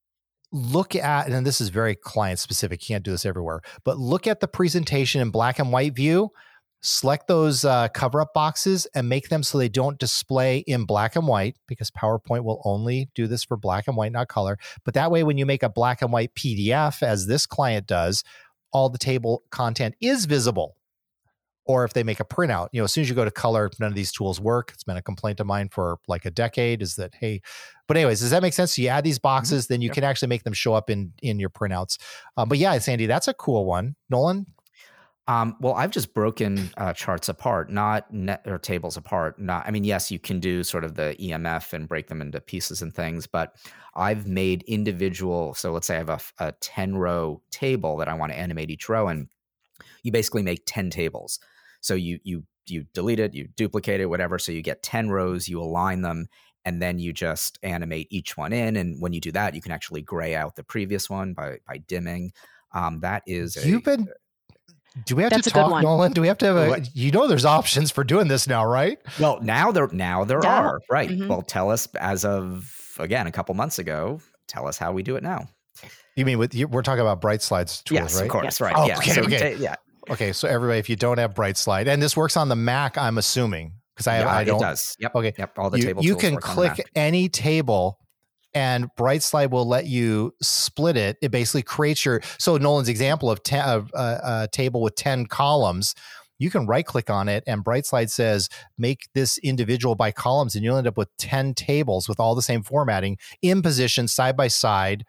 look at, and this is very client specific, you can't do this everywhere, but look at the presentation in black and white view, select those uh, cover up boxes and make them so they don't display in black and white, because PowerPoint will only do this for black and white, not color. But that way, when you make a black and white P D F, as this client does, all the table content is visible. Or if they make a printout, you know, as soon as you go to color, none of these tools work. It's been a complaint of mine for like a decade, is that, hey, but anyways, does that make sense? So you add these boxes, mm-hmm. then you yep. can actually make them show up in, in your printouts. Um, but yeah, Sandy, that's a cool one. Nolan? Um, well, I've just broken uh, charts apart, not net or tables apart. Not, I mean, yes, you can do sort of the E M F and break them into pieces and things, but I've made individual. So let's say I have a, a ten row table that I want to animate each row, and you basically make ten tables. So you you you delete it, you duplicate it, whatever. So you get ten rows, you align them, and then you just animate each one in. And when you do that, you can actually gray out the previous one by by dimming. Um, that is a, You've been. Do we have That's to a good talk, one. Nolan? Do we have to have a? What? You know, there's options for doing this now, right? Well, now there now there Now. are, right? Mhm. Well, tell us, as of again a couple months ago. Tell us how we do it now. You mean with you, we're talking about Bright Slides tools, Yes, right? of course, Yes. right? Oh, yeah, okay, so okay. ta- yeah. Okay, so everybody, if you don't have Bright Slide, and this works on the Mac, I'm assuming, because I, yeah, I don't. it does. Yep. Okay. Yep. All the you, table you tools can work on the Mac. click any table, and Bright Slide will let you split it. It basically creates your. So Nolan's example of ten, uh, a table with ten columns. You can right click on it, and Bright Slide says, make this individual by columns, and you'll end up with ten tables with all the same formatting in position side by side.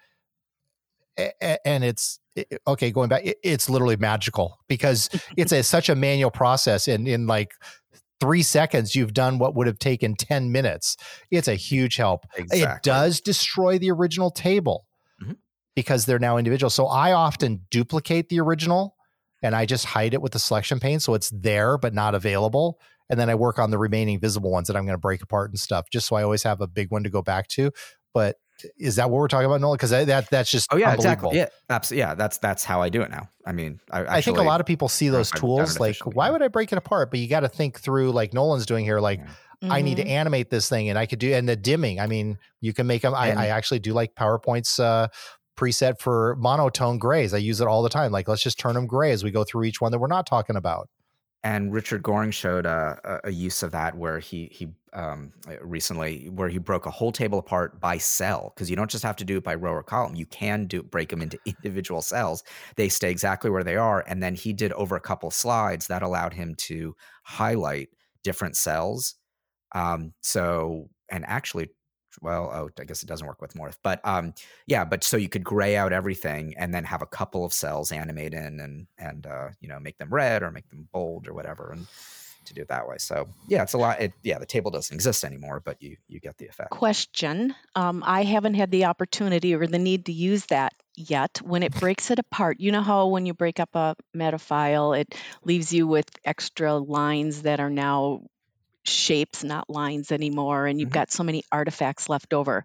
And it's okay. Going back, it's literally magical, because it's a, such a manual process. And in like three seconds, you've done what would have taken ten minutes. It's a huge help. Exactly. It does destroy the original table, mm-hmm. because they're now individual. So I often duplicate the original and I just hide it with the selection pane. So it's there, but not available. And then I work on the remaining visible ones that I'm going to break apart and stuff, just so I always have a big one to go back to. But is that what we're talking about, Nolan? Because that that's just oh yeah, unbelievable. exactly. Yeah, absolutely. Yeah, that's that's how I do it now. I mean, I, actually, I think a lot of people see those tools like, why yeah. would I break it apart? But you got to think through, like Nolan's doing here, like. Yeah. Mm-hmm. I need to animate this thing, and I could do, and the dimming. I mean, you can make them. I, I actually do like PowerPoint's uh, preset for monotone grays. I use it all the time. Like, let's just turn them gray as we go through each one that we're not talking about. And Richard Goring showed a, a use of that where he he um, recently where he broke a whole table apart by cell, because you don't just have to do it by row or column. You can do break them into individual cells. They stay exactly where they are, and then he did over a couple of slides that allowed him to highlight different cells. Um, so, and actually, well, oh, I guess it doesn't work with Morph, but, um, yeah, but so you could gray out everything and then have a couple of cells animate in and, and, uh, you know, make them red or make them bold or whatever, and to do it that way. So yeah, it's a lot. It, yeah. The table doesn't exist anymore, but you, you get the effect. Question. Um, I haven't had the opportunity or the need to use that yet. When it breaks it apart, you know how when you break up a meta file, it leaves you with extra lines that are now shapes, not lines anymore, and you've mm-hmm. got so many artifacts left over.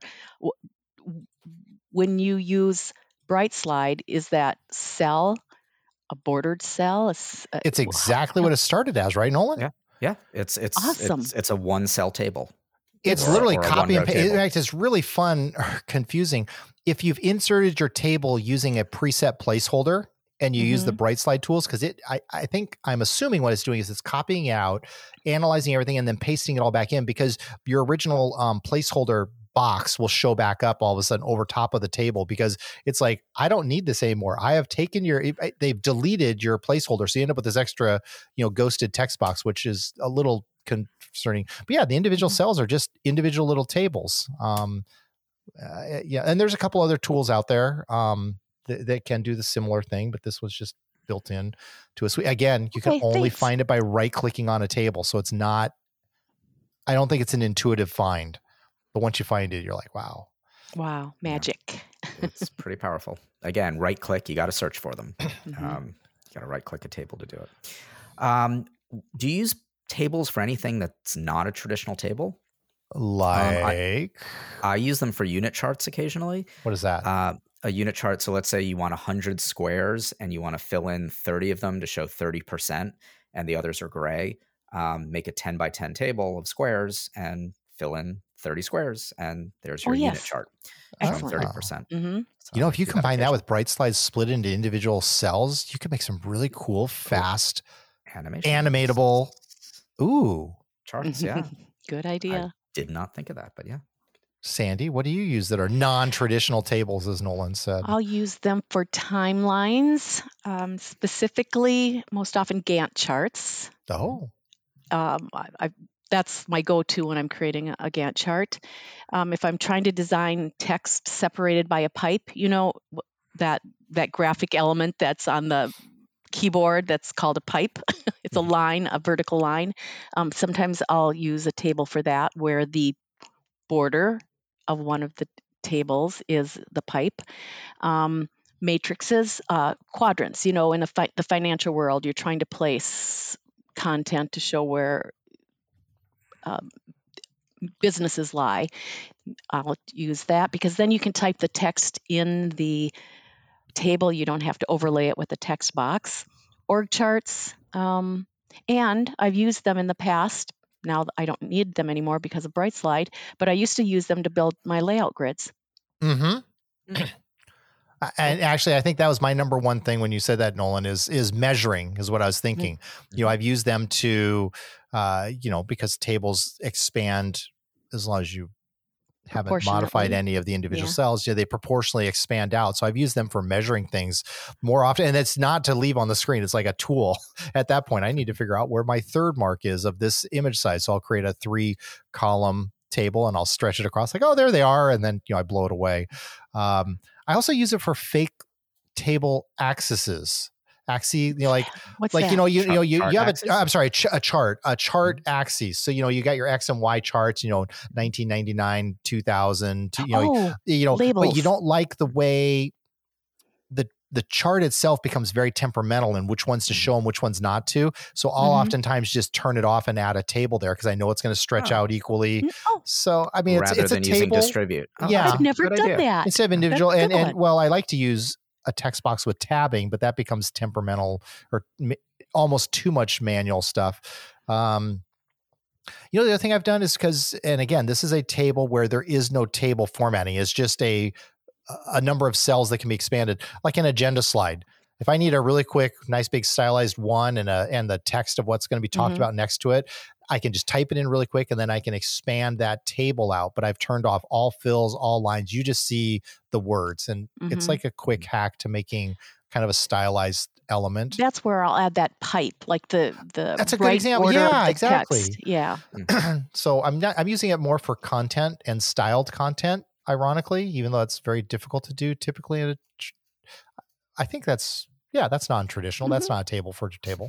When you use BrightSlide, is that cell a bordered cell? A, it's exactly what it started as, right, Nolan? Yeah, yeah. It's it's awesome. It's, it's a one cell table. It's or, literally or copy and paste. In fact, it's really fun, or confusing. If you've inserted your table using a preset placeholder, and you mm-hmm. use the BrightSlide tools, because it, I, I think I'm assuming what it's doing is it's copying out, analyzing everything, and then pasting it all back in, because your original um, placeholder box will show back up all of a sudden over top of the table, because it's like, I don't need this anymore. I have taken your, they've deleted your placeholder. So you end up with this extra, you know, ghosted text box, which is a little concerning. But yeah, the individual mm-hmm. cells are just individual little tables. Um, uh, yeah. And there's a couple other tools out there. Um, that can do the similar thing, but this was just built in to a suite. Again, you can okay, only thanks. find it by right clicking on a table. So it's not, I don't think it's an intuitive find, but once you find it, you're like, wow. Wow. Magic. Yeah. It's pretty powerful. Again, right click, you got to search for them. Mm-hmm. Um, you got to right click a table to do it. Um, do you use tables for anything that's not a traditional table? Like? Um, I, I use them for unit charts occasionally. What is that? Uh, a unit chart. So let's say you want one hundred squares and you want to fill in thirty of them to show thirty percent and the others are gray. Um, make a ten by ten table of squares and fill in thirty squares. And there's your oh, yes. unit chart showing thirty percent. Mm-hmm. So you know, if you combine that, that with BrightSlide split into individual cells, you can make some really cool, fast, animation, animatable, ooh, charts. Yeah. Good idea. I did not think of that, but yeah. Sandy, what do you use that are non-traditional tables, as Nolan said? I'll use them for timelines, um, specifically, most often Gantt charts. Oh. Um, I, I, that's my go-to when I'm creating a, a Gantt chart. Um, if I'm trying to design text separated by a pipe, you know, that that graphic element that's on the keyboard that's called a pipe. It's a line, a vertical line. Um, sometimes I'll use a table for that where the border of one of the tables is the pipe. Um, matrices, uh, quadrants, you know, in a fi- the financial world, you're trying to place content to show where um, businesses lie. I'll use that because then you can type the text in the table. You don't have to overlay it with a text box. Org charts, um, and I've used them in the past. Now I don't need them anymore because of BrightSlide, but I used to use them to build my layout grids. Mm-hmm. And actually, I think that was my number one thing when you said that, Nolan, is is measuring is what I was thinking. Mm-hmm. You know, I've used them to, uh, you know, because tables expand as long as you haven't modified any of the individual yeah. cells, you know, they proportionally expand out. So I've used them for measuring things more often. And it's not to leave on the screen. It's like a tool. At that point, I need to figure out where my third mark is of this image size. So I'll create a three column table and I'll stretch it across like, oh, there they are. And then, you know, I blow it away. Um, I also use it for fake table axes. Axis, you know, like, What's like, that? you know, you, chart, you know, you, you have axis? a, I'm sorry, a, ch- a chart, a chart mm-hmm. axis. So, you know, you got your X and Y charts, you know, nineteen ninety-nine, two thousand, you know, oh, you know, labels. but you don't like the way the, the chart itself becomes very temperamental in which ones to show and which ones not to. So I'll Mhm. oftentimes just turn it off and add a table there because I know it's going to stretch Oh. out equally. Mm, Oh, So I mean, it's, rather it's a than using table distribute. Oh, Yeah. that's I've a never good done idea. that. instead of That's a individual. good And, and one. well, I like to use a text box with tabbing, but that becomes temperamental or m- almost too much manual stuff. Um, you know, the other thing I've done is because, and again, this is a table where there is no table formatting. It's just a a number of cells that can be expanded, like an agenda slide. If I need a really quick, nice big stylized one and a and the text of what's going to be talked Mhm. about next to it, I can just type it in really quick and then I can expand that table out. But I've turned off all fills, all lines. You just see the words, and it's Mhm. like a quick hack to making kind of a stylized element. That's where I'll add that pipe, like the the That's a good right example. order Yeah, of the exactly. text. Yeah. So I'm not. I'm using it more for content and styled content. Ironically, even though it's very difficult to do typically, in a, tr- I think that's yeah, that's non-traditional. That's Mhm. not a table for a table.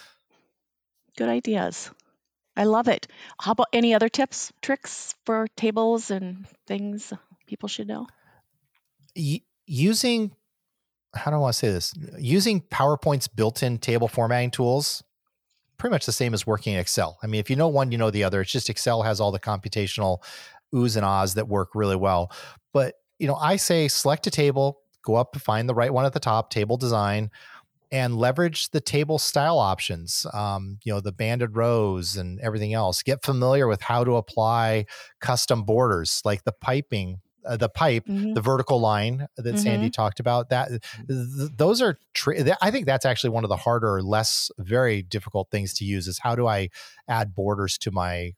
Good ideas. I love it. How about any other tips, tricks for tables and things people should know? Y- using how do I want to say this? Using PowerPoint's built-in table formatting tools, pretty much the same as working in Excel. I mean, if you know one, you know the other. It's just Excel has all the computational oohs and ahs that work really well. But, you know, I say select a table, go up, find the right one at the top, table design, and leverage the table style options, um, you know, the banded rows and everything else. Get familiar with how to apply custom borders like the piping, uh, the pipe, Mhm. the vertical line that Sandy Mhm. talked about. That th- those are, tr- th- I think that's actually one of the harder, less very difficult things to use is how do I add borders to my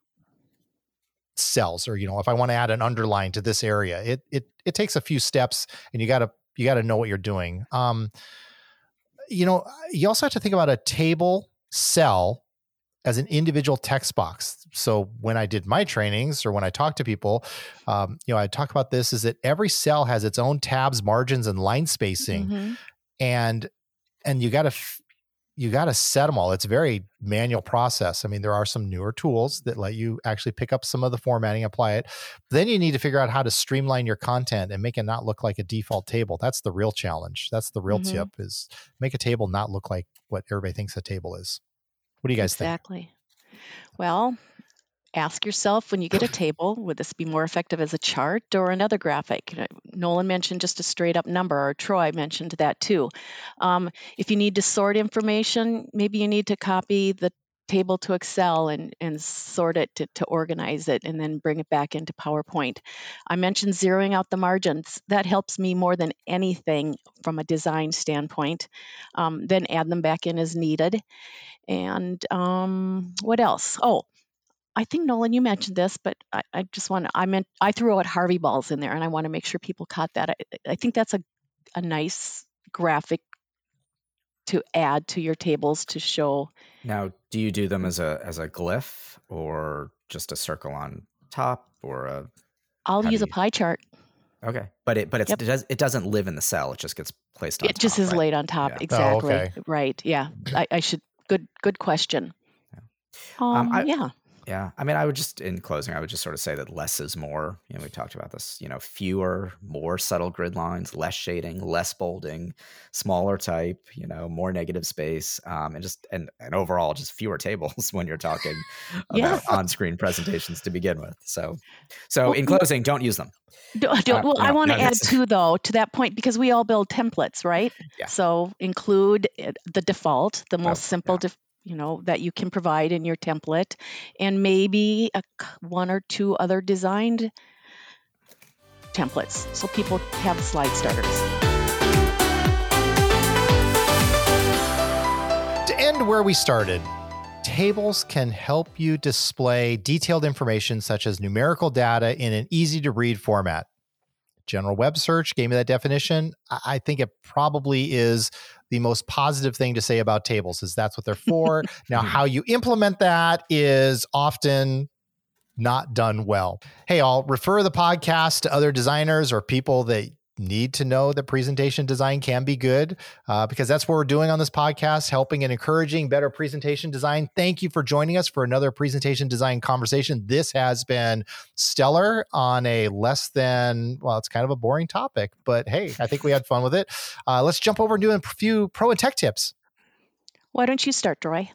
cells, or, you know, if I want to add an underline to this area, it, it, it takes a few steps and you gotta, you gotta know what you're doing. Um, you know, you also have to think about a table cell as an individual text box. So when I did my trainings or when I talk to people, um, you know, I talk about this is that every cell has its own tabs, margins, and line spacing, Mhm. and and you got to f- you got to set them all. It's a very manual process. I mean, there are some newer tools that let you actually pick up some of the formatting, apply it. Then you need to figure out how to streamline your content and make it not look like a default table. That's the real challenge. That's the real Mhm. tip is make a table not look like what everybody thinks a table is. What do you guys think? Exactly. Well, ask yourself when you get a table, would this be more effective as a chart or another graphic? You know, Nolan mentioned just a straight up number, or Troy mentioned that too. Um, if you need to sort information, maybe you need to copy the table to Excel and, and sort it to, to organize it and then bring it back into PowerPoint. I mentioned zeroing out the margins. That helps me more than anything from a design standpoint. Um, then add them back in as needed. And um, what else? Oh, I think Nolan, you mentioned this, but I, I just want to, I meant, I threw out Harvey balls in there and I want to make sure people caught that. I, I think that's a, a nice graphic to add to your tables to show. Now, do you do them as a as a glyph or just a circle on top or a? I'll How use do a you- pie chart. Okay, but it but it's, Yep. it does it doesn't live in the cell. It just gets placed on It just top, is right? laid on top. Yeah. Exactly. okay. Right. Yeah. I, I should, good, good question. Yeah. Um, Um, I- yeah. Yeah, I mean, I would just, in closing, I would just sort of say that less is more. You know, we talked about this, you know, fewer, more subtle grid lines, less shading, less bolding, smaller type, you know, more negative space, um, and just, and, and overall, just fewer tables when you're talking about Yes. on-screen presentations to begin with. So, so Well, in well- closing, don't use them. Do- do- Uh, well, I no, want to no, add that's- too, though, to that point, because we all build templates, right? Yeah. So include it- the default, the most Oh, simple, yeah. def- you know, that you can provide in your template, and maybe a, c- one or two other designed templates, so people have slide starters. To end where we started, tables can help you display detailed information such as numerical data in an easy to read format. General Web Search gave me that definition. I I think it probably is the most positive thing to say about tables is that's what they're for. Now, how you implement that is often not done well. Hey, I'll refer the podcast to other designers or people that need to know that presentation design can be good, uh, because that's what we're doing on this podcast, helping and encouraging better presentation design. Thank you for joining us for another presentation design conversation. This has been stellar on a less than, well, it's kind of a boring topic, but hey, I think we had fun with it. Uh, let's jump over and do a few pro and tech tips. Why don't you start, Troy?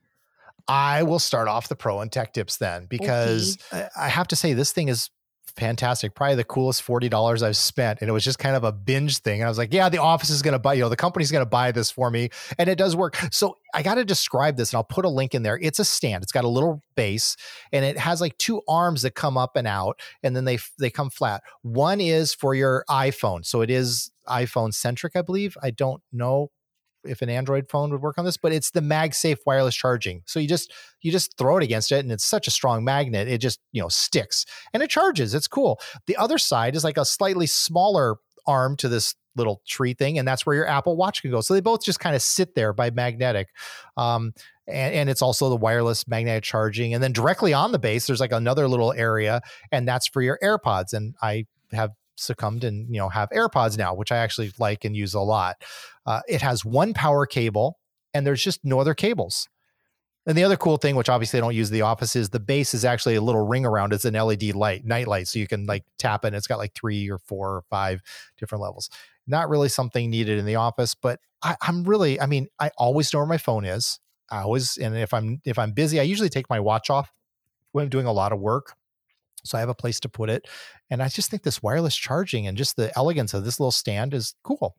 I will start off the pro and tech tips then, because okay. I have to say this thing is fantastic. Probably the coolest forty dollars I've spent. And it was just kind of a binge thing. And I was like, yeah, the office is going to buy, you know, the company's going to buy this for me. And it does work. So I got to describe this, and I'll put a link in there. It's a stand. It's got a little base, and it has like two arms that come up and out, and then they, they come flat. One is for your iPhone. So it is iPhone centric, I believe. I don't know if an Android phone would work on this, but it's the MagSafe wireless charging. So you just, you just throw it against it, and it's such a strong magnet. It just, you know, sticks and it charges. It's cool. The other side is like a slightly smaller arm to this little tree thing. And that's where your Apple Watch can go. So they both just kind of sit there by magnetic. Um, and, and it's also the wireless magnetic charging. And then directly on the base, there's like another little area, and that's for your AirPods. And I have succumbed and, you know, have AirPods now, which I actually like and use a lot. Uh, it has one power cable, and there's just no other cables. And the other cool thing, which obviously I don't use in the office, is the base is actually a little ring around. It's an L E D light, night light. So you can like tap it, and it's got like three or four or five different levels. Not really something needed in the office, but I, I'm really, I mean, I always know where my phone is. I always, and if I'm, if I'm busy, I usually take my watch off when I'm doing a lot of work. So I have a place to put it. And I just think this wireless charging and just the elegance of this little stand is cool.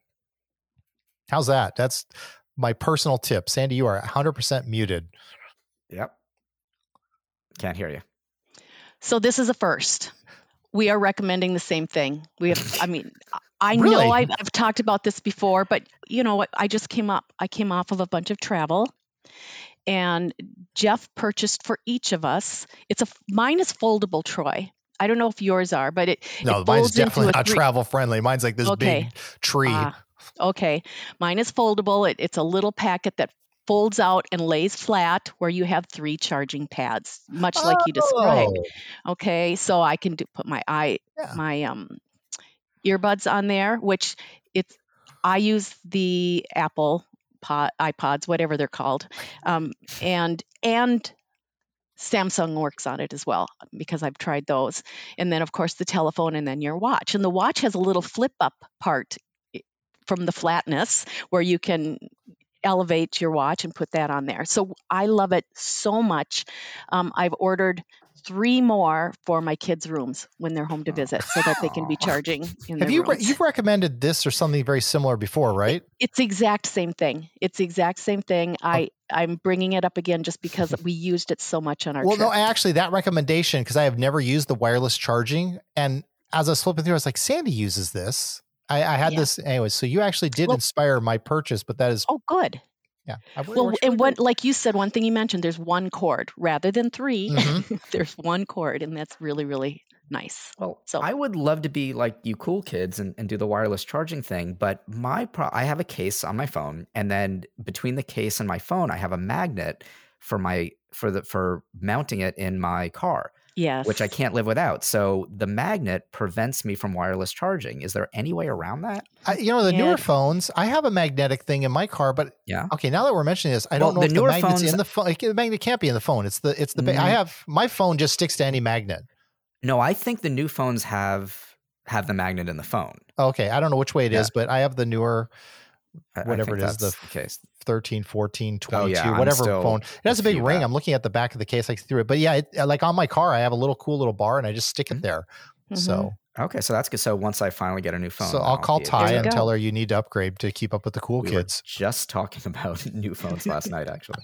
How's that? That's my personal tip. Sandy, you are one hundred percent muted. Yep. Can't hear you. So this is a first. We are recommending the same thing. We have, I mean, I Really? know I've, I've talked about this before, but you know what? I just came up, I came off of a bunch of travel, and Jeff purchased for each of us. It's a, mine is foldable, Troy. I don't know if yours are, but it, No, it mine's folds into definitely a not three- travel friendly. Mine's like this Okay. big tree. Ah, okay. Mine is foldable. It, it's a little packet that folds out and lays flat, where you have three charging pads, much like you described. Oh, Okay, so I can do, put my i yeah. my um earbuds on there, which it's I use the Apple pod, iPods, whatever they're called, um, and and Samsung works on it as well, because I've tried those. And then of course the telephone, and then your watch. And the watch has a little flip up part from the flatness where you can elevate your watch and put that on there. So I love it so much. Um, I've ordered three more for my kids' rooms when they're home to visit, so that they can be charging in Have their you re- rooms. you've recommended this or something very similar before, right? It's the exact same thing. It's the exact same thing. I, I'm bringing it up again just because we used it so much on our Well, trip. no, actually, that recommendation, because I have never used the wireless charging, and as I was flipping through, I was like, Sandy uses this. I, I had Yeah. this anyway. So you actually did Well- inspire my purchase, but that is, Oh, good. yeah. I- it Well, works and really what, great. like you said, one thing you mentioned, there's one cord rather than three. Mhm. There's one cord, and that's really, really nice. Well, So- I would love to be like you cool kids and, and do the wireless charging thing, but my pro- I have a case on my phone, and then between the case and my phone, I have a magnet for my for the for mounting it in my car, Yes. which I can't live without. So the magnet prevents me from wireless charging. Is there any way around that? I, you know, the Yeah. newer phones, I have a magnetic thing in my car, but Yeah. okay, now that we're mentioning this, I Well, don't know the if the newer magnet's phones- in the phone. Like, the magnet can't be in the phone. It's the, it's the, ba- I Mm. have, my phone just sticks to any magnet. No, I think the new phones have have the magnet in the phone. Okay. I don't know which way it is, Yeah. but I have the newer I- I Whatever think it is, the that's the case. thirteen, fourteen, Oh, twenty-two, yeah, I'm whatever still phone. It has a a big few ring. back. I'm looking at the back of the case, like through it. But yeah, it, like on my car, I have a little cool little bar, and I just stick it Mhm. there. Mhm. So, Okay, so that's good. So once I finally get a new phone, so then I'll call be able Ty There you and go. tell her you need to upgrade to keep up with the cool We were kids. just talking about new phones last night, actually.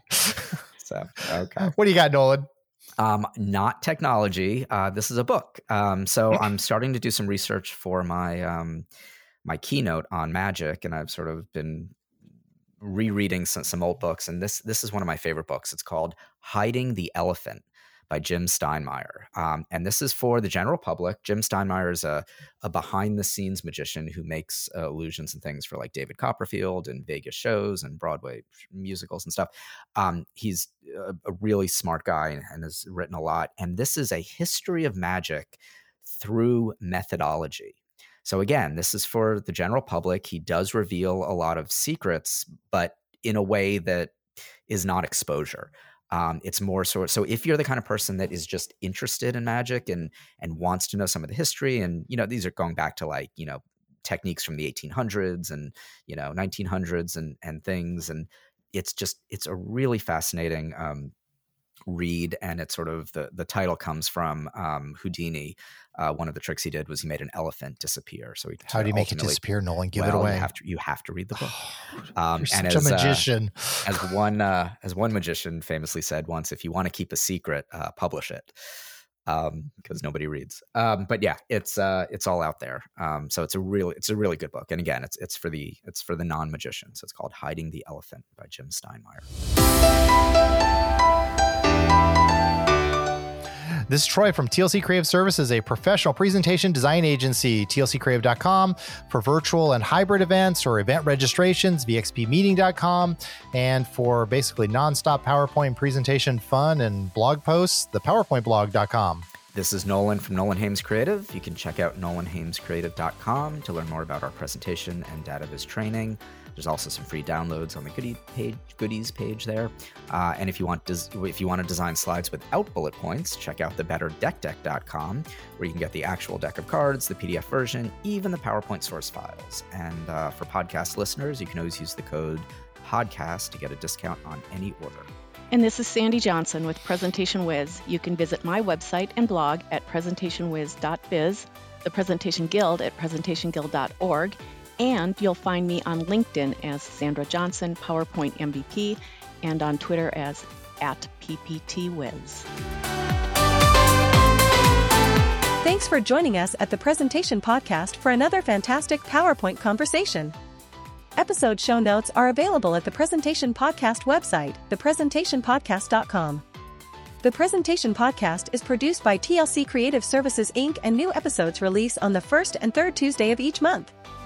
So okay. What do you got, Nolan? Um, not technology. Uh, this is a book. Um, so I'm starting to do some research for my um, my keynote on magic, and I've sort of been rereading some, some old books. And this this is one of my favorite books. It's called Hiding the Elephant by Jim Steinmeyer. Um, and this is for the general public. Jim Steinmeyer is a, a behind-the-scenes magician who makes uh, illusions and things for like David Copperfield and Vegas shows and Broadway musicals and stuff. Um, he's a, a really smart guy and, and has written a lot. And this is a history of magic through methodology. So again, this is for the general public. He does reveal a lot of secrets, but in a way that is not exposure. Um, it's more sort. So if you're the kind of person that is just interested in magic and and wants to know some of the history, and you know these are going back to like you know techniques from the eighteen hundreds and you know nineteen hundreds and and things, and it's just it's a really fascinating um, read. And it's sort of the the title comes from um, Houdini. Uh, one of the tricks he did was he made an elephant disappear. So he how do you make it disappear, Nolan? Give well, it away. You have to you have to read the book. Um, You're and such as, a magician. Uh, as one uh, as one magician famously said once, if you want to keep a secret, uh, publish it, um, because nobody reads. Um, but yeah, it's uh, it's all out there. Um, so it's a really it's a really good book. And again, it's it's for the it's for the non-magician. So it's called Hiding the Elephant by Jim Steinmeyer. This is Troy from T L C Creative Services, a professional presentation design agency. T L C creative dot com for virtual and hybrid events or event registrations, V X P meeting dot com, and for basically nonstop PowerPoint presentation fun and blog posts, the powerpoint blog dot com. This is Nolan from Nolan Hames Creative. You can check out nolan hames creative dot com to learn more about our presentation and DataViz training. There's also some free downloads on the goodie page, goodies page there. Uh, and if you want des- if you want to design slides without bullet points, check out the better deck deck dot com, where you can get the actual deck of cards, the P D F version, even the PowerPoint source files. And uh, for podcast listeners, you can always use the code podcast to get a discount on any order. And this is Sandy Johnson with Presentation Wiz. You can visit my website and blog at presentation wiz dot biz, the Presentation Guild at presentation guild dot org, and you'll find me on LinkedIn as Sandra Johnson, PowerPoint M V P, and on Twitter as at P P T Wiz. Thanks for joining us at the Presentation Podcast for another fantastic PowerPoint conversation. Episode show notes are available at the Presentation Podcast website, the presentation podcast dot com. The Presentation Podcast is produced by T L C Creative Services Incorporated, and new episodes release on the first and third Tuesday of each month.